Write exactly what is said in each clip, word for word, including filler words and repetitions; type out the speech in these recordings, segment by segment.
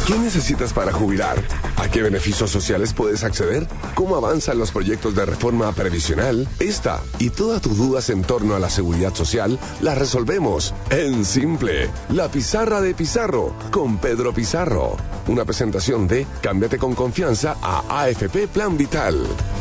¿Qué necesitas para jubilar? ¿A qué beneficios sociales puedes acceder? ¿Cómo avanzan los proyectos de reforma previsional? Esta y todas tus dudas en torno a la seguridad social las resolvemos en Simple. La Pizarra de Pizarro con Pedro Pizarro. Una presentación de Cámbiate con confianza a A F P Plan Vital.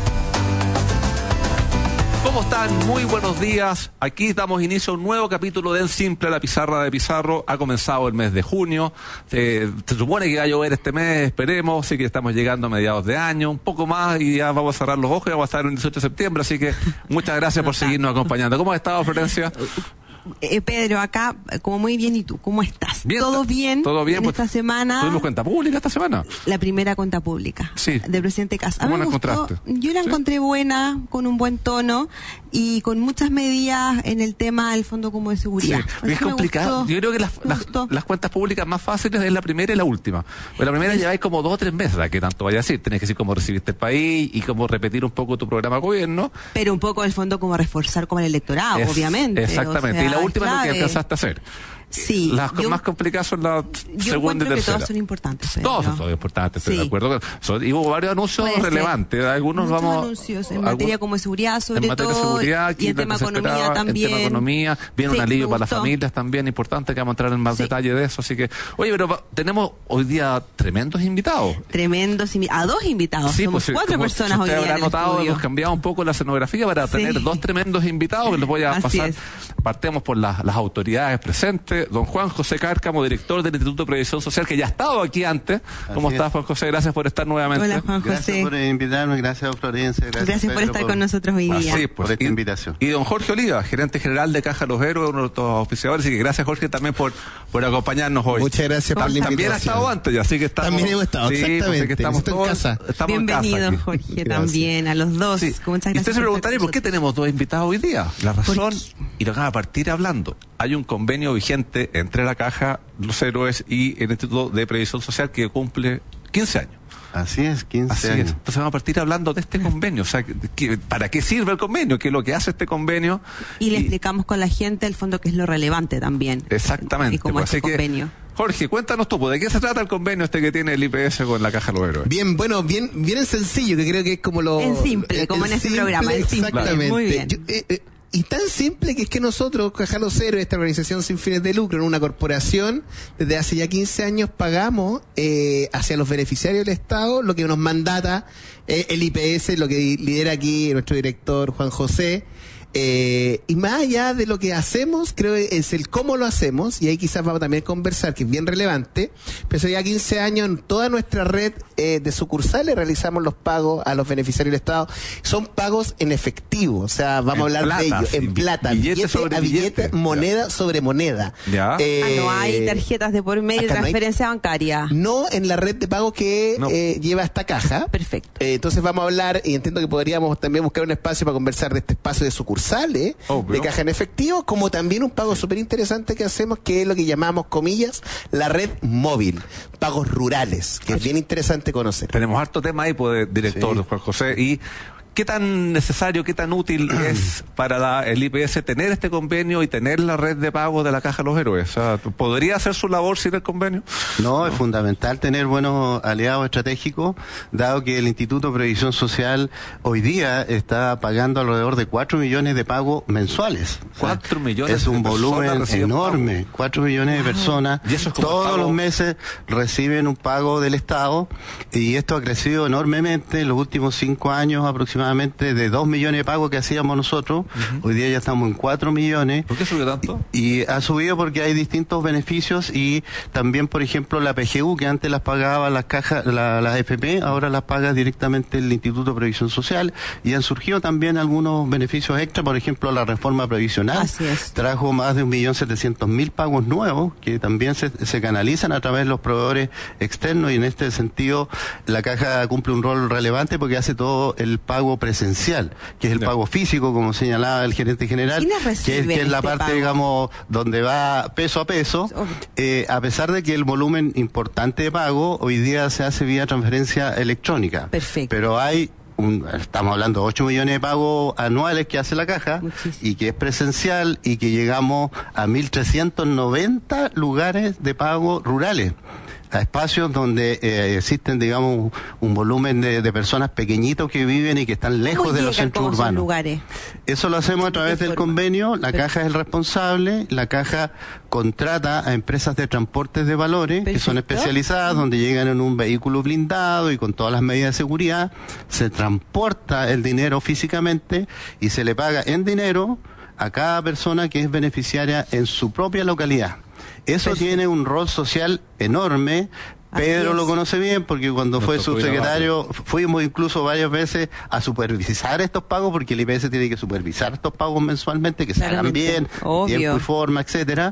¿Cómo están? Muy buenos días. Aquí damos inicio a un nuevo capítulo de En Simple, la Pizarra de Pizarro. Ha comenzado el mes de junio. Eh, se supone que va a llover este mes, esperemos. Así que estamos llegando a mediados de año, un poco más y ya vamos a cerrar los ojos y vamos a estar el dieciocho de septiembre. Así que muchas gracias por seguirnos acompañando. ¿Cómo has estado, Florencia? Eh, Pedro, acá, como muy bien, ¿y tú? ¿Cómo estás? Bien, ¿Todo bien? ¿Todo bien? En Pues, esta semana. ¿Tuvimos cuenta pública esta semana? La primera cuenta pública. Sí. Del presidente Kast. ¿Cómo A mí la me gustó, encontraste? Yo la ¿Sí? encontré buena, con un buen tono y con muchas medidas en el tema del Fondo Común de Seguridad. Sí, es complicado. Gustó, yo creo que las, las, las cuentas públicas más fáciles es la primera y la última. Pues la primera lleváis como dos o tres meses, ¿a qué tanto vaya a decir? Tenés que decir cómo recibiste el país y cómo repetir un poco tu programa de gobierno. Pero un poco el fondo como reforzar como el electorado, Es, obviamente. Exactamente. O sea, y la última es lo que clave. alcanzaste a hacer. Sí. Las yo, más complicadas son las yo segunda y encuentro que tercera. todas son importantes. Pedro. Todos son todos importantes, estoy Sí. de acuerdo. Son, y hubo varios anuncios Puede ser. relevantes. Algunos Muchos vamos. anuncios en algún- materia como de seguridad, sobre en materia todo. de seguridad, Y en lo tema que se economía esperaba, también. En tema economía, viene Sí, un alivio me para las gustó. familias también, importante, que vamos a entrar en más Sí. detalle de eso. Así que, oye, pero va- tenemos hoy día tremendos invitados. Tremendos, invi- a dos invitados. Sí, Somos pues, cuatro como personas si hoy usted día habrá en el notado, estudio. hemos cambiado un poco la escenografía para Sí. tener dos tremendos invitados que les voy a Así pasar. es. Partemos por las, las autoridades presentes. Don Juan José Cárcamo, director del Instituto de Previsión Social, que ya ha estado aquí antes. ¿Cómo Así estás, es. Juan José? Gracias por estar nuevamente. Hola, Juan Gracias José. por invitarme, gracias a Florencia. Gracias, Gracias por Pedro, estar con nosotros hoy día. Así, por pues, esta y, invitación. y don Jorge Oliva, gerente general de Caja Los Héroes, uno de nuestros auspiciadores, así que gracias, Jorge, también por, por acompañarnos hoy. Muchas gracias por la También invitación. ha estado antes, ya, así que estamos. También hemos estado, sí, pues, exactamente. así que estamos Estoy en todos- casa. estamos en casa Bienvenido, aquí. Jorge, Gracias. también, a los dos. Sí. Muchas Y gracias. usted se por preguntaría estar por qué con tenemos dos invitados hoy día. La razón, qué? y lo que vamos a partir hablando, hay un convenio vigente entre la Caja Los Héroes y el Instituto de Previsión Social que cumple quince años. Así es, quince Así años. es. Entonces vamos a partir hablando de este convenio. O sea, que- que- ¿para qué sirve el convenio? ¿Qué es lo que hace este convenio? Y le explicamos con la gente el fondo que es lo relevante también. Exactamente. Y como Pues, este así que, convenio. Jorge, cuéntanos tú, pues, ¿de qué se trata el convenio este que tiene el I P S con la Caja Los Héroes? Bien, bueno, bien, bien en sencillo, que creo que es como lo... En simple, como en este programa, en simple. Exactamente. Muy bien. Yo, eh, eh, y tan simple que es que nosotros, Caja Los Héroes, esta organización sin fines de lucro, en una corporación, desde hace ya quince años pagamos eh, hacia los beneficiarios del Estado lo que nos mandata eh, el I P S, lo que lidera aquí nuestro director Juan José. Eh, y más allá de lo que hacemos, creo que es el cómo lo hacemos, y ahí quizás vamos también a conversar, que es bien relevante. Pero hace ya quince años en toda nuestra red eh, de sucursales realizamos los pagos a los beneficiarios del Estado. Son pagos en efectivo, o sea, vamos En a hablar plata, de ellos, sí, en plata, billete billete, sobre a billete, billete. moneda sobre moneda. Ya. Eh, Ah, no hay tarjetas de por medio, acá no hay- transferencia bancaria. No en la red de pago que No. eh, lleva esta caja. Perfecto. Eh, entonces vamos a hablar, y entiendo que podríamos también buscar un espacio para conversar de este espacio de sucursales, Obvio. de caja en efectivo, como también un pago súper interesante que hacemos, que es lo que llamamos, comillas, la red móvil, pagos rurales, que es bien interesante conocer. Tenemos harto tema ahí, pues, director Sí. Juan José. Y ¿qué tan necesario, qué tan útil es para la- el I P S tener este convenio y tener la red de pago de la Caja Los Héroes? O sea, ¿podría hacer su labor sin el convenio? No, es fundamental tener buenos aliados estratégicos, dado que el Instituto de Previsión Social hoy día está pagando alrededor de cuatro millones de pagos mensuales. O sea, Cuatro millones Es un de volumen personas reciben enorme, pago. cuatro millones de personas. Y eso es como Todos pago- los meses reciben un pago del Estado, y esto ha crecido enormemente en los últimos cinco años aproximadamente, de dos millones de pagos que hacíamos nosotros. Hoy día ya estamos en cuatro millones. ¿Por qué subió tanto? Y ha subido porque hay distintos beneficios, y también, por ejemplo, la P G U, que antes las pagaba las cajas, la, las F P, ahora las paga directamente el Instituto de Previsión Social, y han surgido también algunos beneficios extra. Por ejemplo, la reforma previsional Así es. trajo más de un millón setecientos mil pagos nuevos que también se, se canalizan a través de los proveedores externos, y en este sentido la caja cumple un rol relevante porque hace todo el pago presencial, que es el Ya. pago físico, como señalaba el gerente general, ¿Quiénes que es, reciben que es la este parte, pago? digamos, donde va peso a peso. Obvio. Eh, a pesar de que el volumen importante de pago hoy día se hace vía transferencia electrónica. Perfecto. Pero hay un- estamos hablando de ocho millones de pagos anuales que hace la caja, Muchísimo. y que es presencial, y que llegamos a mil trescientos noventa lugares de pago rurales. a espacios donde eh, existen, digamos, un volumen de, de personas pequeñitos que viven y que están lejos de los centros urbanos. Lugares? Eso lo hacemos a través del convenio, la Caja es el responsable, la Caja contrata a empresas de transportes de valores, Perfecto. que son especializadas, donde llegan en un vehículo blindado y con todas las medidas de seguridad, se transporta el dinero físicamente y se le paga en dinero a cada persona que es beneficiaria en su propia localidad. Eso Perfecto. tiene un rol social enorme. Pedro lo conoce bien porque cuando fue subsecretario fuimos incluso varias veces a supervisar estos pagos, porque el I P S tiene que supervisar estos pagos mensualmente, que se hagan bien, Obvio. tiempo y forma, etcétera.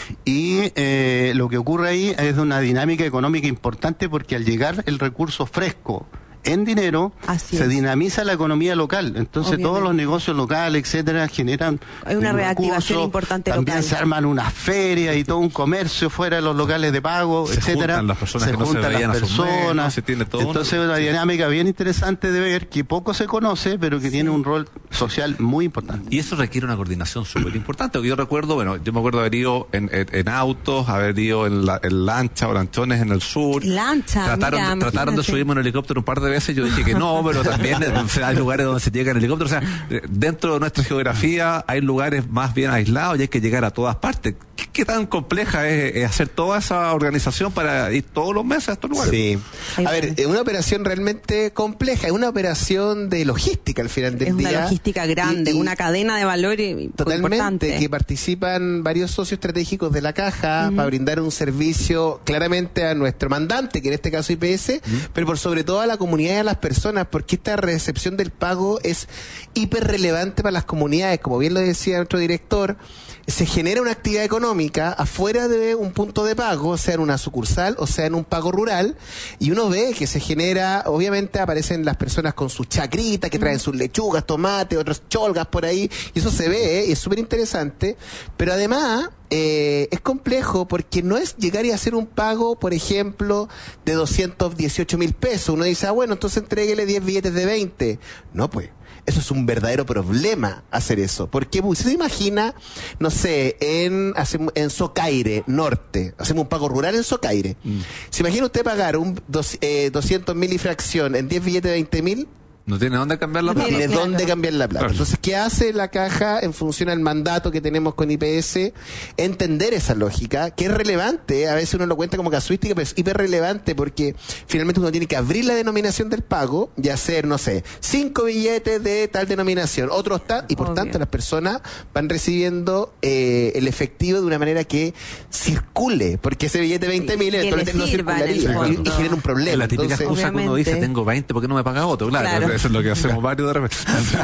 Y eh, lo que ocurre ahí es una dinámica económica importante, porque al llegar el recurso fresco en dinero, Así se es. dinamiza la economía local. Entonces Obviamente. todos los negocios locales, etcétera, generan Hay una un reactivación recurso, importante también local. se arman unas ferias y todo un comercio fuera de los locales de pago, se etcétera. Juntan las personas se que juntan no se las veían personas. Mes, se tiene todo Entonces una, una sí. dinámica bien interesante de ver, que poco se conoce, pero que sí. tiene un rol social muy importante. Y eso requiere una coordinación súper importante, porque yo recuerdo, bueno, yo me acuerdo de haber ido en, en, en autos, haber ido en, la, en lancha o lanchones en el sur. Lancha, Trataron, mira, trataron de subirme en un helicóptero un par de veces, yo dije que no, pero también hay lugares donde se llega en helicóptero. O sea, dentro de nuestra geografía hay lugares más bien aislados y hay que llegar a todas partes. ¿Qué, qué tan compleja es, es hacer toda esa organización para ir todos los meses a estos lugares? Sí. A ver, es una operación realmente compleja, es una operación de logística al final del es día. Es una logística grande, y, y una cadena de valores totalmente, importante. Que participan varios socios estratégicos de la Caja uh-huh. para brindar un servicio claramente a nuestro mandante, que en este caso I P S, uh-huh. pero por sobre todo a la comunidad y a las personas, porque esta recepción del pago es hiper relevante para las comunidades. Como bien lo decía nuestro director, se genera una actividad económica afuera de un punto de pago, sea en una sucursal o sea en un pago rural, y uno ve que se genera, obviamente aparecen las personas con sus chacritas que traen sus lechugas, tomates, otros cholgas por ahí, y eso se ve, ¿eh? Y es súper interesante, pero además eh, es complejo porque no es llegar y hacer un pago, por ejemplo, de doscientos dieciocho mil pesos. Uno dice, ah, bueno, entonces entréguele diez billetes de veinte. No, pues. Eso es un verdadero problema, hacer eso. Porque si se imagina, no sé, en hacemos, en Socaire, norte, hacemos un pago rural en Socaire. Mm. ¿Se imagina usted pagar un dos, eh, doscientos mil y fracción en diez billetes de veinte mil? No tiene dónde cambiar la plata. No tiene claro. dónde cambiar la plata. Claro. Entonces, ¿qué hace la Caja en función al mandato que tenemos con I P S? Entender esa lógica, que es relevante. A veces uno lo cuenta como casuística, pero es hiper relevante porque finalmente uno tiene que abrir la denominación del pago y hacer, no sé, cinco billetes de tal denominación, otros tal, y por Obvio. tanto las personas van recibiendo eh, el efectivo de una manera que circule, porque ese billete de veinte mil eventualmente no circularía y, y genera un problema. Es la típica Entonces, excusa que uno dice, tengo veinte, ¿por qué no me paga otro? Claro. claro. Eso es lo que hacemos varios de repente.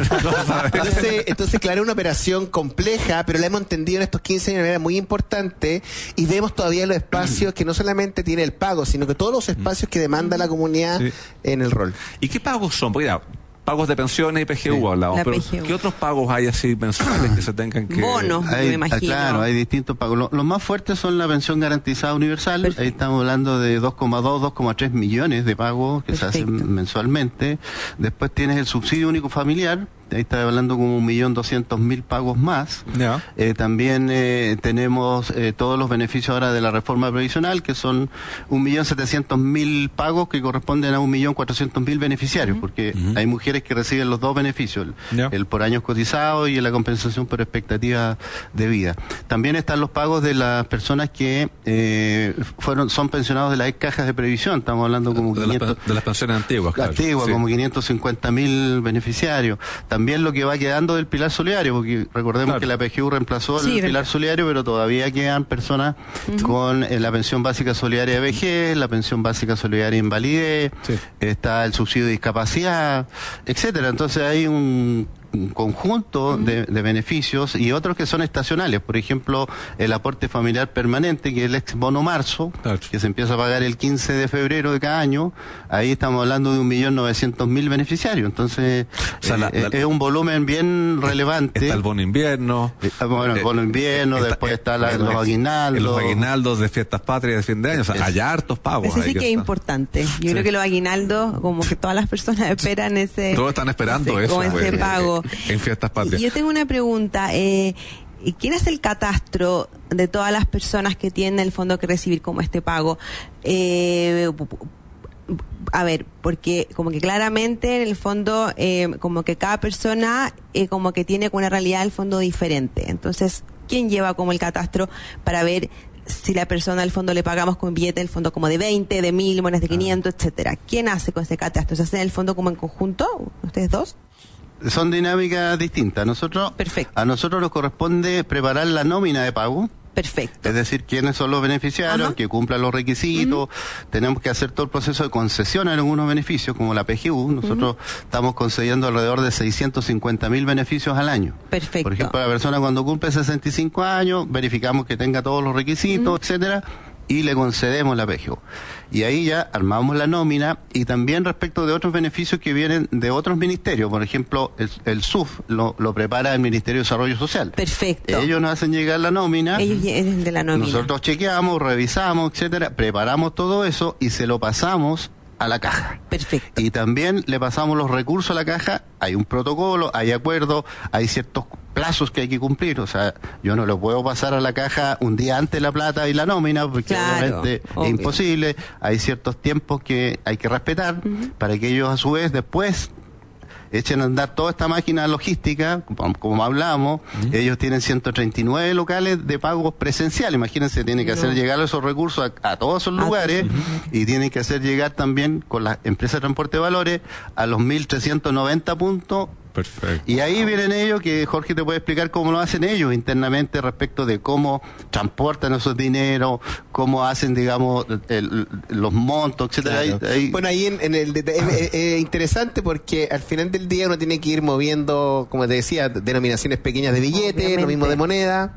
entonces, entonces, claro, es una operación compleja, pero la hemos entendido en estos quince años de manera muy importante, y vemos todavía los espacios que no solamente tiene el pago, sino que todos los espacios que demanda la comunidad sí. en el rol. ¿Y qué pagos son? Porque ya, pagos de pensiones y P G U sí. hablamos, pero P G U. ¿Qué otros pagos hay así mensuales que se tengan que...? Bonos, hay, me imagino. Claro, hay distintos pagos. Los lo más fuertes son la pensión garantizada universal. Perfecto. Ahí estamos hablando de dos coma dos, dos coma tres millones de pagos que Perfecto. se hacen mensualmente. Después tienes el subsidio único familiar. Ahí está hablando como un millón doscientos mil pagos más. Yeah. Eh, también eh, tenemos eh, todos los beneficios ahora de la reforma previsional, que son un millón setecientos mil pagos que corresponden a un millón cuatrocientos mil beneficiarios, uh-huh. porque uh-huh. hay mujeres que reciben los dos beneficios, el, yeah. el por años cotizados y la compensación por expectativa de vida. También están los pagos de las personas que eh, fueron son pensionados de las cajas de previsión. Estamos hablando como de, quinientos, las, de las pensiones antiguas, claro. Antiguas, sí. como quinientos cincuenta mil beneficiarios. También lo que va quedando del pilar solidario, porque recordemos claro. que la P G U reemplazó sí, el pilar solidario, pero todavía quedan personas uh-huh. con eh, la pensión básica solidaria de vejez, la pensión básica solidaria de invalidez, sí. está el subsidio de discapacidad, etcétera. Entonces hay un un conjunto de, de beneficios y otros que son estacionales, por ejemplo el aporte familiar permanente, que es el ex bono marzo, claro. que se empieza a pagar el quince de febrero de cada año. Ahí estamos hablando de un millón novecientos mil beneficiarios, entonces o sea, eh, la, la, es un volumen bien relevante. Está el bono invierno, está, bueno, el bono invierno, está, después está la, los aguinaldos, los aguinaldos de fiestas patrias de fin de año, o sea, es, hay hartos pagos. Ese sí que, que es importante. Yo sí. creo que los aguinaldos, como que todas las personas esperan ese, todos están esperando ese, eso, ese pues, pago. En fiestas patrias. Yo tengo una pregunta. Eh, ¿y quién es el catastro de todas las personas que tienen el fondo que recibir como este pago? Eh, a ver, porque como que claramente en el fondo, eh, como que cada persona eh, como que tiene una realidad del fondo diferente. Entonces, ¿quién lleva como el catastro para ver si la persona al fondo le pagamos con billete del fondo como de veinte, de mil, monedas de quinientos, etcétera? ¿Quién hace con ese catastro? ¿Se hace en el fondo como en conjunto, ustedes dos? Son dinámicas distintas. Nosotros, Perfecto. A nosotros nos corresponde preparar la nómina de pago. Perfecto. Es decir, quiénes son los beneficiarios, Ajá. que cumplan los requisitos. Uh-huh. Tenemos que hacer todo el proceso de concesión en algunos beneficios, como la P G U. Nosotros uh-huh. estamos concediendo alrededor de seiscientos cincuenta mil beneficios al año. Perfecto. Por ejemplo, la persona cuando cumple sesenta y cinco años, verificamos que tenga todos los requisitos, uh-huh. etcétera, y le concedemos la P G U. Y ahí ya armamos la nómina, y también respecto de otros beneficios que vienen de otros ministerios. Por ejemplo, el, el S U F lo, lo prepara el Ministerio de Desarrollo Social. Perfecto. Ellos nos hacen llegar la nómina. Ellos es de la nómina. Nosotros chequeamos, revisamos, etcétera, preparamos todo eso y se lo pasamos a la caja. Perfecto. Y también le pasamos los recursos a la caja. Hay un protocolo, hay acuerdos, hay ciertos plazos que hay que cumplir. O sea, yo no le puedo pasar a la caja un día antes la plata y la nómina, porque claro, obviamente obvio. es imposible. Hay ciertos tiempos que hay que respetar, uh-huh. para que ellos a su vez después echen a andar toda esta máquina logística, como, como hablamos. Uh-huh. Ellos tienen ciento treinta y nueve locales de pagos presencial. Imagínense, tienen que no. hacer llegar esos recursos a, a todos esos lugares, uh-huh. y tienen que hacer llegar también con las empresas de transporte de valores a los mil trescientos noventa puntos. Perfecto. Y ahí vienen ellos, que Jorge te puede explicar cómo lo hacen ellos internamente respecto de cómo transportan esos dineros, cómo hacen, digamos, el, los montos, etcétera. Claro. Ahí, ahí... Bueno, ahí en, en el es, es, es interesante porque al final del día uno tiene que ir moviendo, como te decía, denominaciones pequeñas de billetes, obviamente, lo mismo de moneda,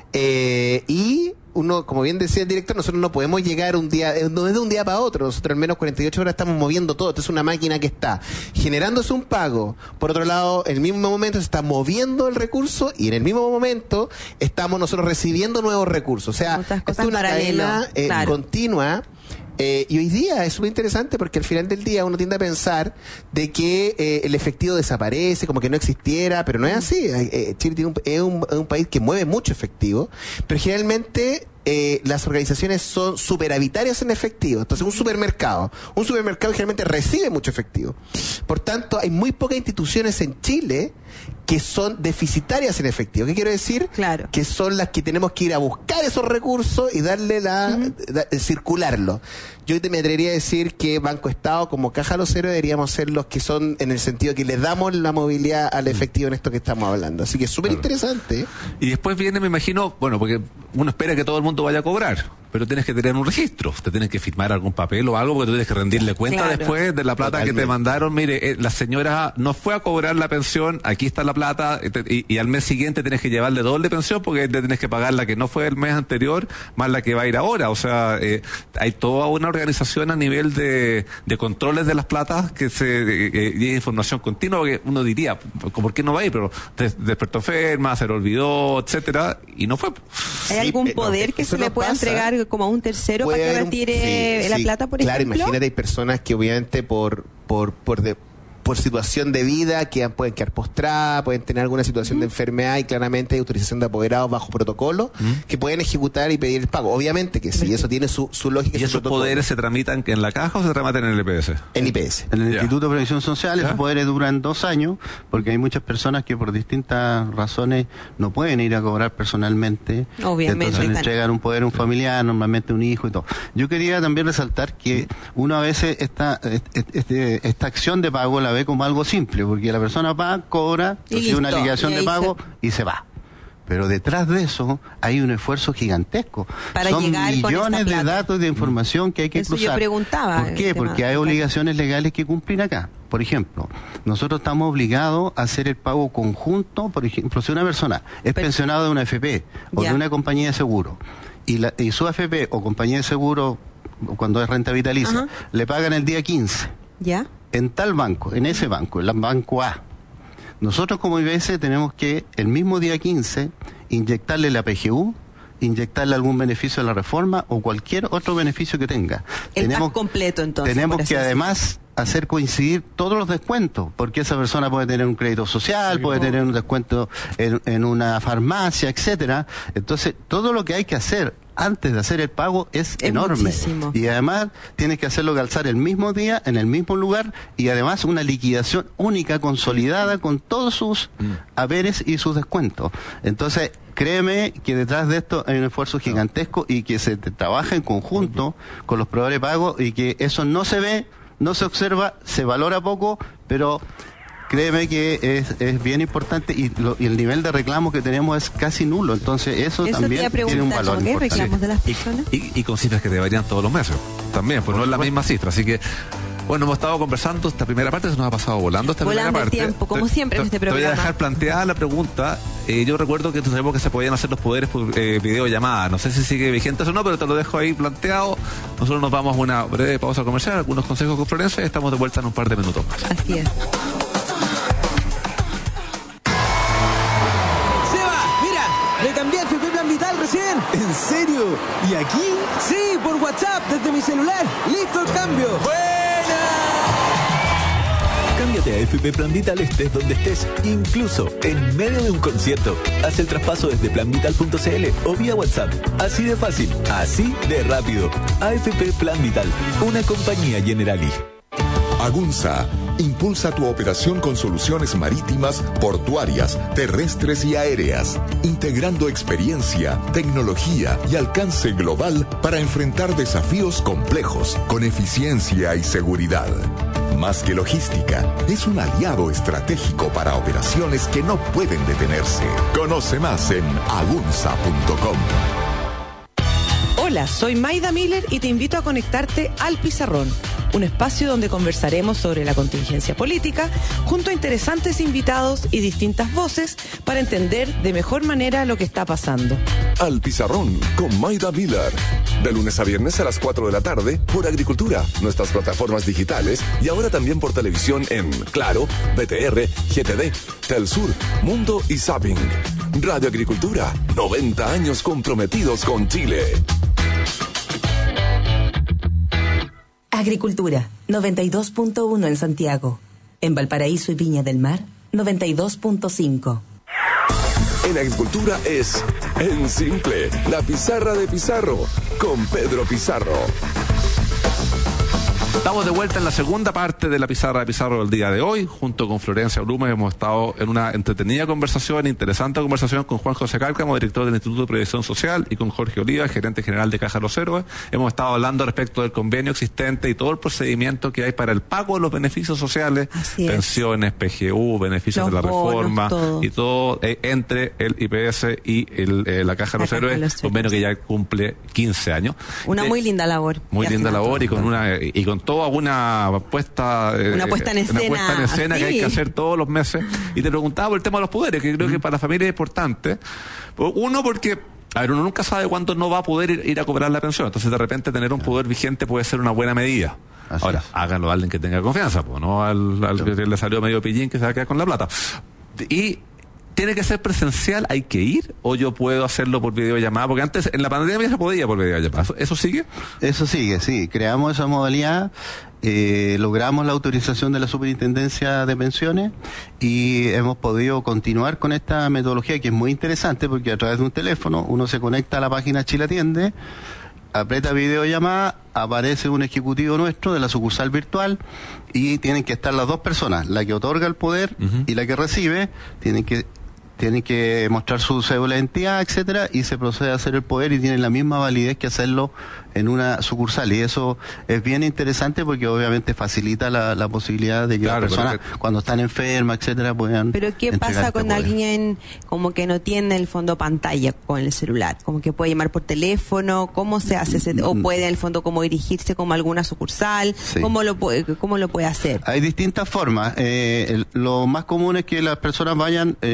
eh, y uno, como bien decía el director, nosotros no podemos llegar un día, no es de un día para otro, nosotros al menos cuarenta y ocho horas estamos moviendo todo. Esto es una máquina que está generándose un pago, por otro lado, en el mismo momento se está moviendo el recurso, y en el mismo momento estamos nosotros recibiendo nuevos recursos. O sea, esto es una cadena eh, claro. continua. Eh, y hoy día es muy interesante porque al final del día uno tiende a pensar de que eh, el efectivo desaparece, como que no existiera, pero no es así. Eh, Chile tiene un, es, un, es un país que mueve mucho efectivo, pero generalmente eh, las organizaciones son superavitarias en efectivo. Entonces un supermercado, un supermercado generalmente recibe mucho efectivo. Por tanto, hay muy pocas instituciones en Chile que son deficitarias en efectivo. ¿Qué quiero decir? Claro. Que son las que tenemos que ir a buscar esos recursos y darle la, uh-huh. da, circularlo. Yo te me atrevería a decir que Banco Estado, como Caja Los Héroes, deberíamos ser los que son, en el sentido que le damos la movilidad al efectivo en esto que estamos hablando. Así que es súper interesante. Y después viene, me imagino, bueno, porque uno espera que todo el mundo vaya a cobrar, pero tienes que tener un registro, te tienes que firmar algún papel o algo, porque tú tienes que rendirle cuenta claro. después de la plata Totalmente. que te mandaron. Mire, eh, la señora no fue a cobrar la pensión, aquí está la plata, y, y al mes siguiente tienes que llevarle doble pensión porque le tienes que pagar la que no fue el mes anterior, más la que va a ir ahora. O sea, eh, hay toda una organización a nivel de, de controles de las platas que se eh, eh, y información continua, porque uno diría, ¿por qué no va a ir? Pero des, despertó enferma, se le olvidó, etcétera, y no fue. ¿Hay sí, algún poder no, que se le pueda pasa. entregar como a un tercero para que retire sí, la sí, plata, por claro, ejemplo? Claro, imagínate, hay personas que obviamente por por por de, por situación de vida que pueden quedar postradas, pueden tener alguna situación uh-huh. de enfermedad, y claramente hay autorización de apoderados bajo protocolo uh-huh. que pueden ejecutar y pedir el pago. Obviamente que sí, eso tiene su, su lógica. ¿Y esos protocolo. poderes se tramitan en la caja o se tramitan en el I P S? En I P S. En el yeah. Instituto de Previsión Social, ¿Ya? esos poderes duran dos años, porque hay muchas personas que por distintas razones no pueden ir a cobrar personalmente. Obviamente. Entonces le entregan un poder a un familiar, normalmente un hijo y todo. Yo quería también resaltar que uno a veces esta, este, esta acción de pago la ve como algo simple, porque la persona va, cobra, recibe una liquidación de pago se... y se va. Pero detrás de eso hay un esfuerzo gigantesco. Para Son llegar millones con de datos de información que hay que eso cruzar. Yo preguntaba. ¿Por qué? Porque hay obligaciones legales que cumplir acá. Por ejemplo, nosotros estamos obligados a hacer el pago conjunto. Por ejemplo, si una persona es Pero... pensionado de una A F P o ya. de una compañía de seguro, y, la, y su A F P o compañía de seguro, cuando es renta vitalicia, Ajá. le pagan el día quince. ¿Ya? En tal banco, en ese banco, en el banco A. Nosotros como I B S tenemos que el mismo día quince inyectarle la P G U, inyectarle algún beneficio de la reforma o cualquier otro beneficio que tenga. El tenemos, pack completo entonces. Tenemos que además hacer coincidir todos los descuentos, porque esa persona puede tener un crédito social, puede tener un descuento en, en una farmacia, etcétera. Entonces, todo lo que hay que hacer antes de hacer el pago es, es enorme. Muchísimo. Y además tienes que hacerlo calzar el mismo día, en el mismo lugar, y además una liquidación única, consolidada, con todos sus mm. haberes y sus descuentos. Entonces, créeme que detrás de esto hay un esfuerzo gigantesco y que se trabaja en conjunto con los proveedores de pago, y que eso no se ve, no se observa, se valora poco, pero créeme que es, es bien importante, y, lo, y el nivel de reclamos que tenemos es casi nulo. Entonces eso, eso también tiene un valor importante. ¿Reclamos de las personas? Y, y, y con cifras que te varían todos los meses también, pues no es la misma cifra. Así que, bueno, hemos estado conversando esta primera parte, se nos ha pasado volando esta volando primera parte. Tiempo, como te, siempre te, en este programa. Te voy a dejar planteada la pregunta. Eh, yo recuerdo que sabemos que se podían hacer los poderes por eh, videollamada. No sé si sigue vigente eso o no, pero te lo dejo ahí planteado. Nosotros nos vamos a una breve pausa comercial, algunos consejos con Florencia, y estamos de vuelta en un par de minutos más. Así es. Me cambié a F P Plan Vital recién. ¿En serio? ¿Y aquí? Sí, por WhatsApp, desde mi celular. ¡Listo el cambio! ¡Buena! Cámbiate a F P Plan Vital estés donde estés, incluso en medio de un concierto. Haz el traspaso desde plan vital punto c l o vía WhatsApp. Así de fácil, así de rápido. A F P Plan Vital, una compañía Generali. Agunza impulsa tu operación con soluciones marítimas, portuarias, terrestres y aéreas, integrando experiencia, tecnología y alcance global para enfrentar desafíos complejos con eficiencia y seguridad. Más que logística, es un aliado estratégico para operaciones que no pueden detenerse. Conoce más en agunza punto com. Hola, soy Maida Miller y te invito a conectarte al Pizarrón, un espacio donde conversaremos sobre la contingencia política junto a interesantes invitados y distintas voces para entender de mejor manera lo que está pasando. Al Pizarrón con Maida Miller, de lunes a viernes a las cuatro de la tarde por Agricultura, nuestras plataformas digitales, y ahora también por televisión en Claro, B T R, G T D, Telsur, Mundo y Zapping. Radio Agricultura, noventa años comprometidos con Chile. Agricultura, noventa y dos punto uno en Santiago. En Valparaíso y Viña del Mar, noventa y dos punto cinco. En Agricultura es En Simple, la pizarra de Pizarro, con Pedro Pizarro. Estamos de vuelta en la segunda parte de la pizarra de Pizarro del día de hoy. Junto con Florencia Blume hemos estado en una entretenida conversación, interesante conversación con Juan José Cárcamo, director del Instituto de Previsión Social, y con Jorge Oliva, gerente general de Caja Los Héroes. Hemos estado hablando respecto del convenio existente y todo el procedimiento que hay para el pago de los beneficios sociales, pensiones, P G U, beneficios los de la bonos, reforma, todo. Y todo eh, entre el I P S y el, eh, la Caja Los Héroes, los convenio que ya cumple quince años. Una eh, muy linda labor. Muy linda labor y con una y con todo una puesta una puesta en escena, una puesta en escena que hay que hacer todos los meses. Y te preguntaba por el tema de los poderes, que creo mm. que para la familia es importante. Uno, porque a ver, uno nunca sabe cuándo no va a poder ir, ir a cobrar la pensión, entonces de repente tener un poder vigente puede ser una buena medida. Así Ahora, es. Háganlo a alguien que tenga confianza, pues, no al, al sí. que le salió medio pillín que se va a quedar con la plata. Y ¿tiene que ser presencial? ¿Hay que ir? ¿O yo puedo hacerlo por videollamada? Porque antes, en la pandemia se podía por videollamada. ¿Eso sigue? Eso sigue, sí. Creamos esa modalidad, eh, logramos la autorización de la Superintendencia de Pensiones y hemos podido continuar con esta metodología, que es muy interesante porque a través de un teléfono uno se conecta a la página Chile Atiende, aprieta videollamada, aparece un ejecutivo nuestro de la sucursal virtual y tienen que estar las dos personas, la que otorga el poder uh-huh. y la que recibe, tienen que tienen que mostrar su cédula de identidad, etcétera, y se procede a hacer el poder y tienen la misma validez que hacerlo en una sucursal. Y eso es bien interesante porque obviamente facilita la, la posibilidad de que claro, las personas que... cuando están enfermas, etcétera, puedan. Pero ¿qué pasa con este alguien como que no tiene el fondo pantalla con el celular? Como que puede llamar por teléfono, ¿cómo se hace? Ese, ¿O puede en el fondo como dirigirse como a alguna sucursal? Sí. ¿Cómo lo puede, cómo lo puede hacer? Hay distintas formas. Eh, el, lo más común es que las personas vayan, eh,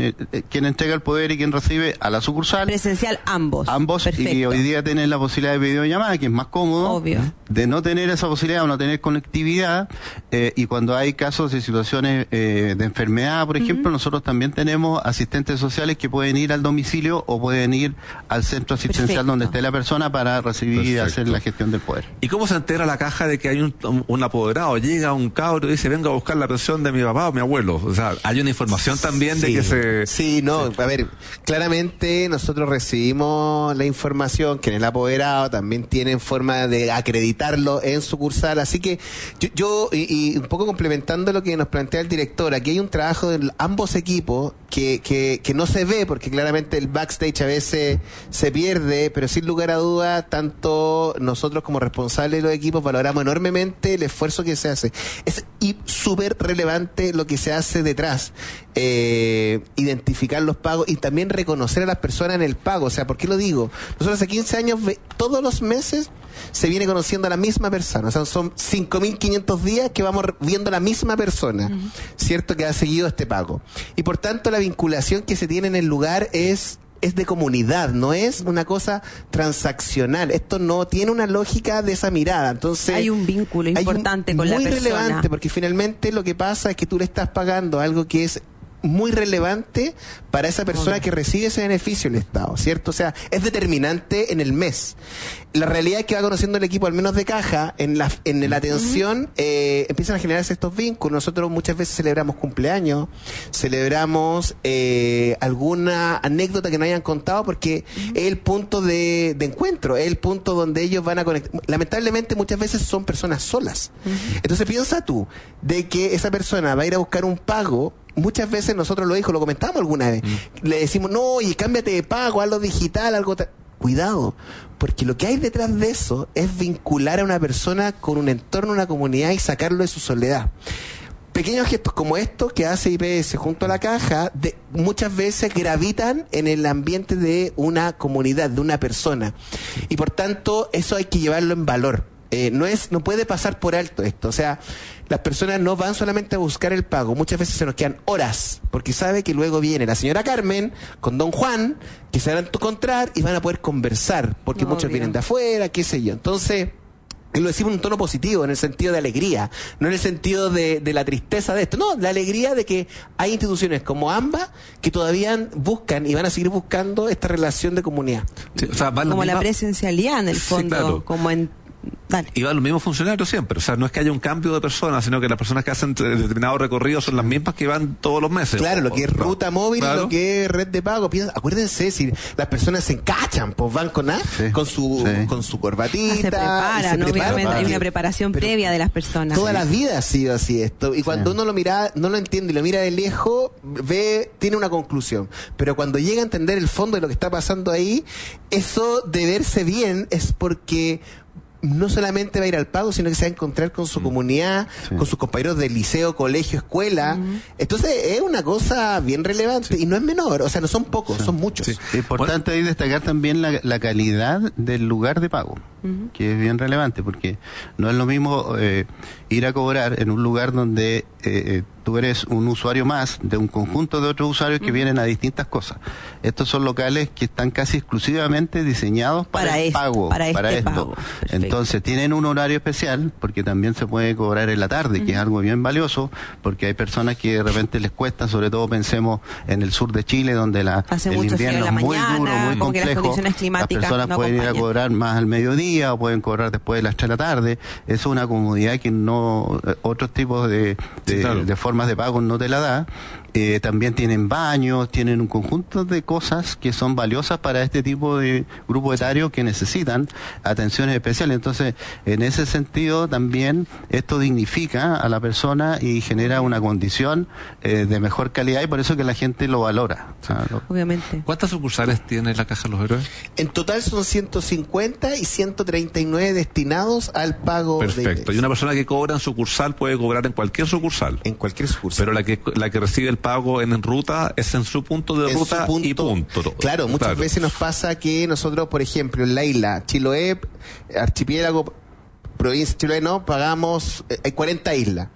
quien entrega el poder y quien recibe a la sucursal. Presencial ambos. Ambos. Perfecto. Y hoy día tienen la posibilidad de videollamada, que es más cómodo. Obvio. De no tener esa posibilidad o no tener conectividad. Eh, y cuando hay casos de situaciones eh, de enfermedad, por ejemplo, uh-huh. nosotros también tenemos asistentes sociales que pueden ir al domicilio o pueden ir al centro asistencial Perfecto. Donde esté la persona para recibir Perfecto. Y hacer la gestión del poder. ¿Y cómo se entera la caja de que hay un, un, un apoderado? Llega un cabro y dice, vengo a buscar la pensión de mi papá o mi abuelo. O sea, hay una información también sí. de que se... Sí, no, sí. a ver, claramente nosotros recibimos la información que en el apoderado también tienen forma de acreditarlo en sucursal, así que yo, yo y, y un poco complementando lo que nos plantea el director, aquí hay un trabajo de ambos equipos que, que, que no se ve porque claramente el backstage a veces se pierde, pero sin lugar a duda tanto nosotros como responsables de los equipos valoramos enormemente el esfuerzo que se hace. Es súper relevante lo que se hace detrás, eh, identificar los pagos y también reconocer a las personas en el pago. O sea, ¿por qué lo digo? Nosotros hace quince años, todos los meses se viene conociendo a la misma persona. O sea, son cinco mil quinientos días que vamos viendo a la misma persona, uh-huh. ¿cierto? Que ha seguido este pago. Y por tanto la vinculación que se tiene en el lugar es es de comunidad, no es una cosa transaccional. Esto no tiene una lógica de esa mirada. Entonces hay un vínculo importante un, con la persona. Muy relevante, porque finalmente lo que pasa es que tú le estás pagando algo que es muy relevante para esa persona okay. que recibe ese beneficio del Estado, ¿cierto? O sea, es determinante en el mes. La realidad es que va conociendo el equipo, al menos de caja, en la, en la atención, uh-huh. eh, empiezan a generarse estos vínculos. Nosotros muchas veces celebramos cumpleaños, celebramos eh, alguna anécdota que nos hayan contado, porque uh-huh. es el punto de, de encuentro, es el punto donde ellos van a conectar. Lamentablemente muchas veces son personas solas. Uh-huh. Entonces piensa tú, de que esa persona va a ir a buscar un pago. Muchas veces nosotros lo dijo, lo comentamos alguna vez, mm. le decimos, no, oye, cámbiate de pago, algo digital, algo tal. Cuidado, porque lo que hay detrás de eso es vincular a una persona con un entorno, una comunidad y sacarlo de su soledad. Pequeños gestos como estos que hace I P S junto a la caja, de, muchas veces gravitan en el ambiente de una comunidad, de una persona. Y por tanto, eso hay que llevarlo en valor. Eh, no es, no puede pasar por alto esto. O sea, las personas no van solamente a buscar el pago, muchas veces se nos quedan horas, porque sabe que luego viene la señora Carmen con don Juan, que se van a encontrar y van a poder conversar, porque Obvio. Muchos vienen de afuera, qué sé yo. Entonces, lo decimos en un tono positivo, en el sentido de alegría, no en el sentido de, de la tristeza de esto, no, la alegría de que hay instituciones como AMBA que todavía buscan y van a seguir buscando esta relación de comunidad. Sí, o sea, van como la, la misma... presencialidad en el fondo, sí, claro. como en Dale. Y van los mismos funcionarios siempre, o sea, no es que haya un cambio de personas, sino que las personas que hacen determinado recorrido son las mismas que van todos los meses. Claro, lo que es ruta móvil, claro. Lo que es red de pago. Acuérdense, si las personas se encachan, pues van con, ¿ah? sí. con su sí. con su corbatita. Ah, se preparan, se obviamente prepara, hay una preparación previa de las personas. Toda sí. la vida ha sido así esto. Y cuando sí. uno lo mira, no lo entiende y lo mira de lejos, ve, tiene una conclusión. Pero cuando llega a entender el fondo de lo que está pasando ahí, eso de verse bien es porque no solamente va a ir al pago, sino que se va a encontrar con su mm. comunidad, sí. con sus compañeros de liceo, colegio, escuela. Mm. Entonces es una cosa bien relevante sí. y no es menor, o sea, no son pocos, sí. son muchos. Sí. Importante bueno. ahí destacar también la, la calidad del lugar de pago, mm. que es bien relevante, porque no es lo mismo eh, ir a cobrar en un lugar donde eh, tú eres un usuario más de un conjunto de otros usuarios que mm. vienen a distintas cosas. Estos son locales que están casi exclusivamente diseñados para, para el esto, pago, para, para este esto. Pago. Entonces tienen un horario especial, porque también se puede cobrar en la tarde, uh-huh. que es algo bien valioso, porque hay personas que de repente les cuesta, sobre todo pensemos en el sur de Chile, donde la, el invierno es muy mañana, duro, muy complejo. Las condiciones climáticas las personas no pueden acompañan. ir a cobrar más al mediodía o pueden cobrar después de las tres de la tarde. Eso es una comodidad que no otros tipos de, de, sí, claro. de formas de pago no te la da. Eh, también tienen baños, tienen un conjunto de cosas que son valiosas para este tipo de grupo etario que necesitan atenciones especiales. Entonces, en ese sentido también esto dignifica a la persona y genera una condición eh, de mejor calidad, y por eso que la gente lo valora. Sí. Obviamente. ¿Cuántas sucursales tiene la Caja de los Héroes? En total son ciento cincuenta y ciento treinta y nueve destinados al pago. Perfecto. De y una persona que cobra en sucursal puede cobrar en cualquier sucursal. En cualquier sucursal. Pero la que la que recibe el pago en, en ruta es en su punto de en ruta punto, y punto. Claro, muchas claro. veces nos pasa que nosotros, por ejemplo, en la isla Chiloé, archipiélago, provincia de Chiloé, no, pagamos, eh, hay cuarenta islas.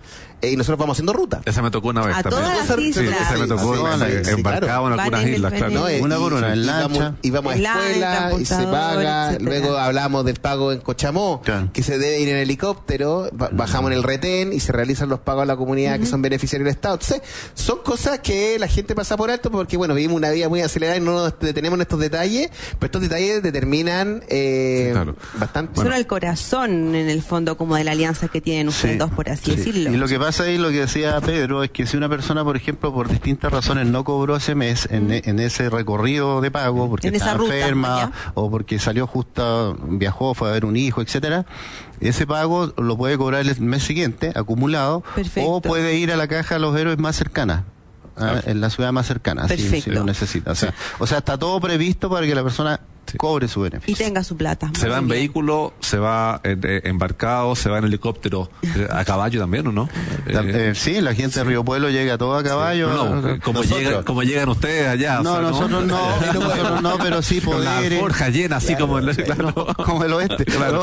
eh, y nosotros vamos haciendo ruta. Esa me tocó una vez A también. todas las Sí, islas. esa me tocó Sí, eh, sí, embarcado en Van algunas en el islas, claro. ¿no? Eh, Una y- por una, en y lancha. vamos, y vamos a En lancha, escuela y se transportador, paga. etcétera. Luego hablamos del pago en Cochamó, Claro. que se debe ir en helicóptero. ba- Bajamos en el retén y se realizan los pagos a la comunidad que son beneficiarios del Estado. Entonces, son cosas que la gente pasa por alto porque, bueno, vivimos una vida muy acelerada y no nos detenemos en estos detalles, pero estos detalles determinan eh, Sí, claro. bastante. Son el corazón, en el fondo, como de la alianza que tienen ustedes Sí, dos, por así sí. decirlo. Y lo que pasa ahí, lo que decía Pedro, es que si una persona, por ejemplo, por distintas razones no cobró ese mes en, en ese recorrido de pago, porque En esa estaba ruta, enferma ¿ya? o porque salió justo, viajó, fue a ver un hijo, etcétera, ese pago lo puede cobrar el mes siguiente, acumulado, Perfecto. o puede ir a la caja de los héroes más cercana. ah, En la ciudad más cercana, si, si Perfecto. lo necesita. O sea, o sea, está todo previsto para que la persona cobre su Y beneficio. tenga su plata. Se va en Muy bien. vehículo, se va eh, eh, embarcado, se va en helicóptero, eh, a caballo también, ¿o no? La- Eh, eh, sí, la gente de Río Pueblo llega todo a caballo. no, no, como, Nosotros- llegan, como llegan ustedes allá. o No, sea, nosotros no, nosotros no, pero sí Con la poderes. forja llena, así como el, claro. Como el oeste, claro.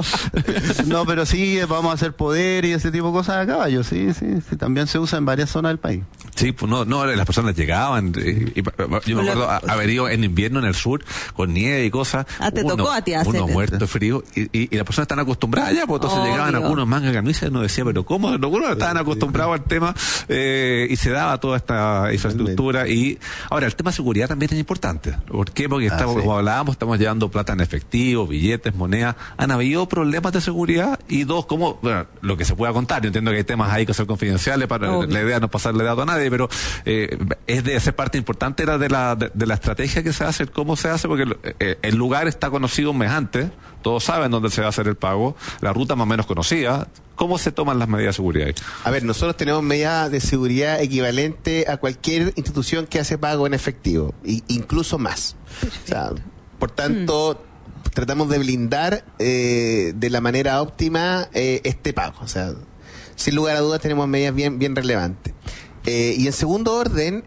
No, pero sí vamos a hacer poder y ese tipo de cosas a caballo, sí, sí, sí, también se usa en varias zonas del país. Sí, pues no, no, las personas llegaban. eh, y, yo me acuerdo a- haber ido en invierno en el sur con nieve y cosas. Ah, te uno- tocó a ti hacer- Uno muerto de frío y, y, y las personas están acostumbradas ya, pues entonces Obvio. llegaban algunos mangas camisas y uno decía, pero ¿cómo? Algunos estaban acostumbrados al tema eh, y se daba toda esta infraestructura. Y ahora, el tema de seguridad también es importante. ¿Por qué? Porque Ah, estamos, sí. como hablábamos, estamos llevando plata en efectivo, billetes, monedas. ¿Han habido problemas de seguridad? Y dos, ¿cómo? Bueno, lo que se pueda contar. Yo entiendo que hay temas ahí que son confidenciales para Obvio. la idea de no pasarle dato a nadie, pero eh, es de ser parte importante era de la de, de la estrategia que se hace, cómo se hace, porque eh, el lugar está conocido un mes antes, todos saben dónde se va a hacer el pago, la ruta más o menos conocida. ¿Cómo se toman las medidas de seguridad ahí? A ver, nosotros tenemos medidas de seguridad equivalente a cualquier institución que hace pago en efectivo, y incluso más. O sea, por tanto, tratamos de blindar eh, de la manera óptima eh, este pago. O sea, sin lugar a dudas tenemos medidas bien, bien relevantes. Eh, y en segundo orden,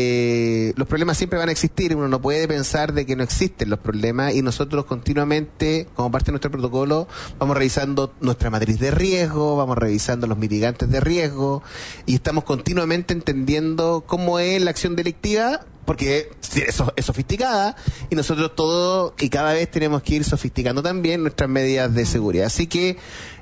eh, los problemas siempre van a existir. Uno no puede pensar de que no existen los problemas, y nosotros continuamente, como parte de nuestro protocolo, vamos revisando nuestra matriz de riesgo, vamos revisando los mitigantes de riesgo, y estamos continuamente entendiendo cómo es la acción delictiva, porque es, es sofisticada, y nosotros todo y cada vez tenemos que ir sofisticando también nuestras medidas de seguridad. Así que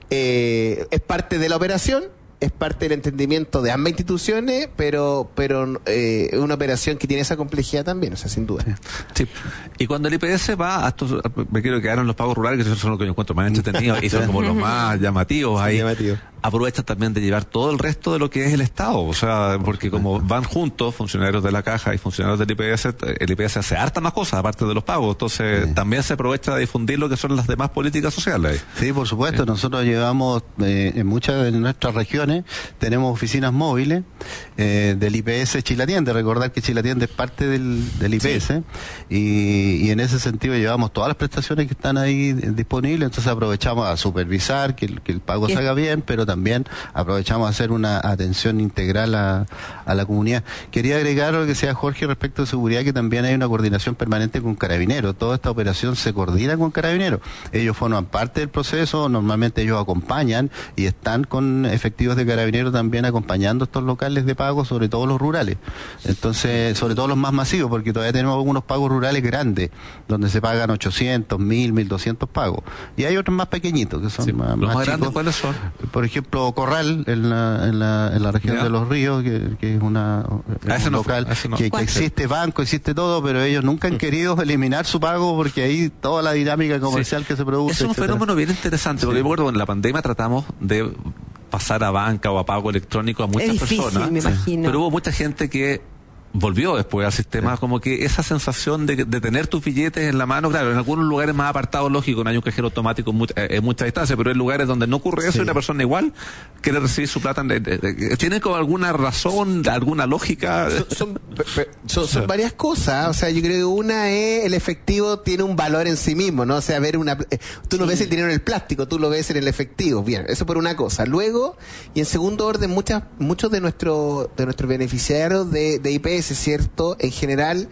eh, es parte de la operación, es parte del entendimiento de ambas instituciones, pero pero eh, es una operación que tiene esa complejidad también, o sea, sin duda. Sí. Y cuando el I P S va a estos, me quiero quedar en los pagos rurales, que son los que yo encuentro más entretenidos y son como los más llamativos ahí, llamativo. aprovechan también de llevar todo el resto de lo que es el Estado, o sea, porque como van juntos funcionarios de la Caja y funcionarios del I P S, el I P S hace harta más cosas aparte de los pagos, entonces Sí. también se aprovecha de difundir lo que son las demás políticas sociales. Sí, por supuesto. Nosotros llevamos eh, en muchas de nuestras regiones, tenemos oficinas móviles eh, del I P S Chilatiende. Recordar que Chilatiende es parte del, del I P S, y, y en ese sentido llevamos todas las prestaciones que están ahí eh, disponibles. Entonces aprovechamos a supervisar que el, que el pago ¿Qué? se haga bien, pero también aprovechamos a hacer una atención integral a, a la comunidad. Quería agregar lo que decía Jorge respecto de seguridad, que también hay una coordinación permanente con Carabineros. Toda esta operación se coordina con Carabineros. Ellos forman parte del proceso, normalmente ellos acompañan y están con efectivos de Carabineros también acompañando estos locales de pago, sobre todo los rurales. Entonces, sobre todo los más masivos, porque todavía tenemos algunos pagos rurales grandes, donde se pagan ochocientos, mil, mil doscientos pagos. Y hay otros más pequeñitos, que son Sí. más, Los más más grandes, chicos. ¿cuáles son? Por ejemplo, Corral, en la, en la, en la región Ya. de Los Ríos, que, que es una Ah, ese un no fue, local ese no. que, que ¿Cuál? existe banco, existe todo, pero ellos nunca han querido eliminar su pago, porque ahí toda la dinámica comercial Sí. que se produce. Es un etcétera. fenómeno bien interesante, porque yo me acuerdo que en la pandemia tratamos de pasar a banca o a pago electrónico a muchas Es difícil, personas, me imagino. pero hubo mucha gente que volvió después al sistema, como que esa sensación de, de tener tus billetes en la mano, claro, en algunos lugares más apartados, lógico, no hay un cajero automático en mucha, en mucha distancia, pero hay lugares donde no ocurre eso, Sí. y una persona igual quiere recibir su plata. de- de- de- ¿Tiene como alguna razón, alguna lógica? Son, son, pe- pe- son- son varias cosas, o sea, yo creo que una es el efectivo tiene un valor en sí mismo, ¿no? O sea, ver una, eh, tú no ves el dinero en el plástico, tú lo ves en el efectivo, bien, eso por una cosa. Luego, y en segundo orden, muchas, muchos de nuestros de nuestros beneficiarios de, de I P S, ¿cierto? En general,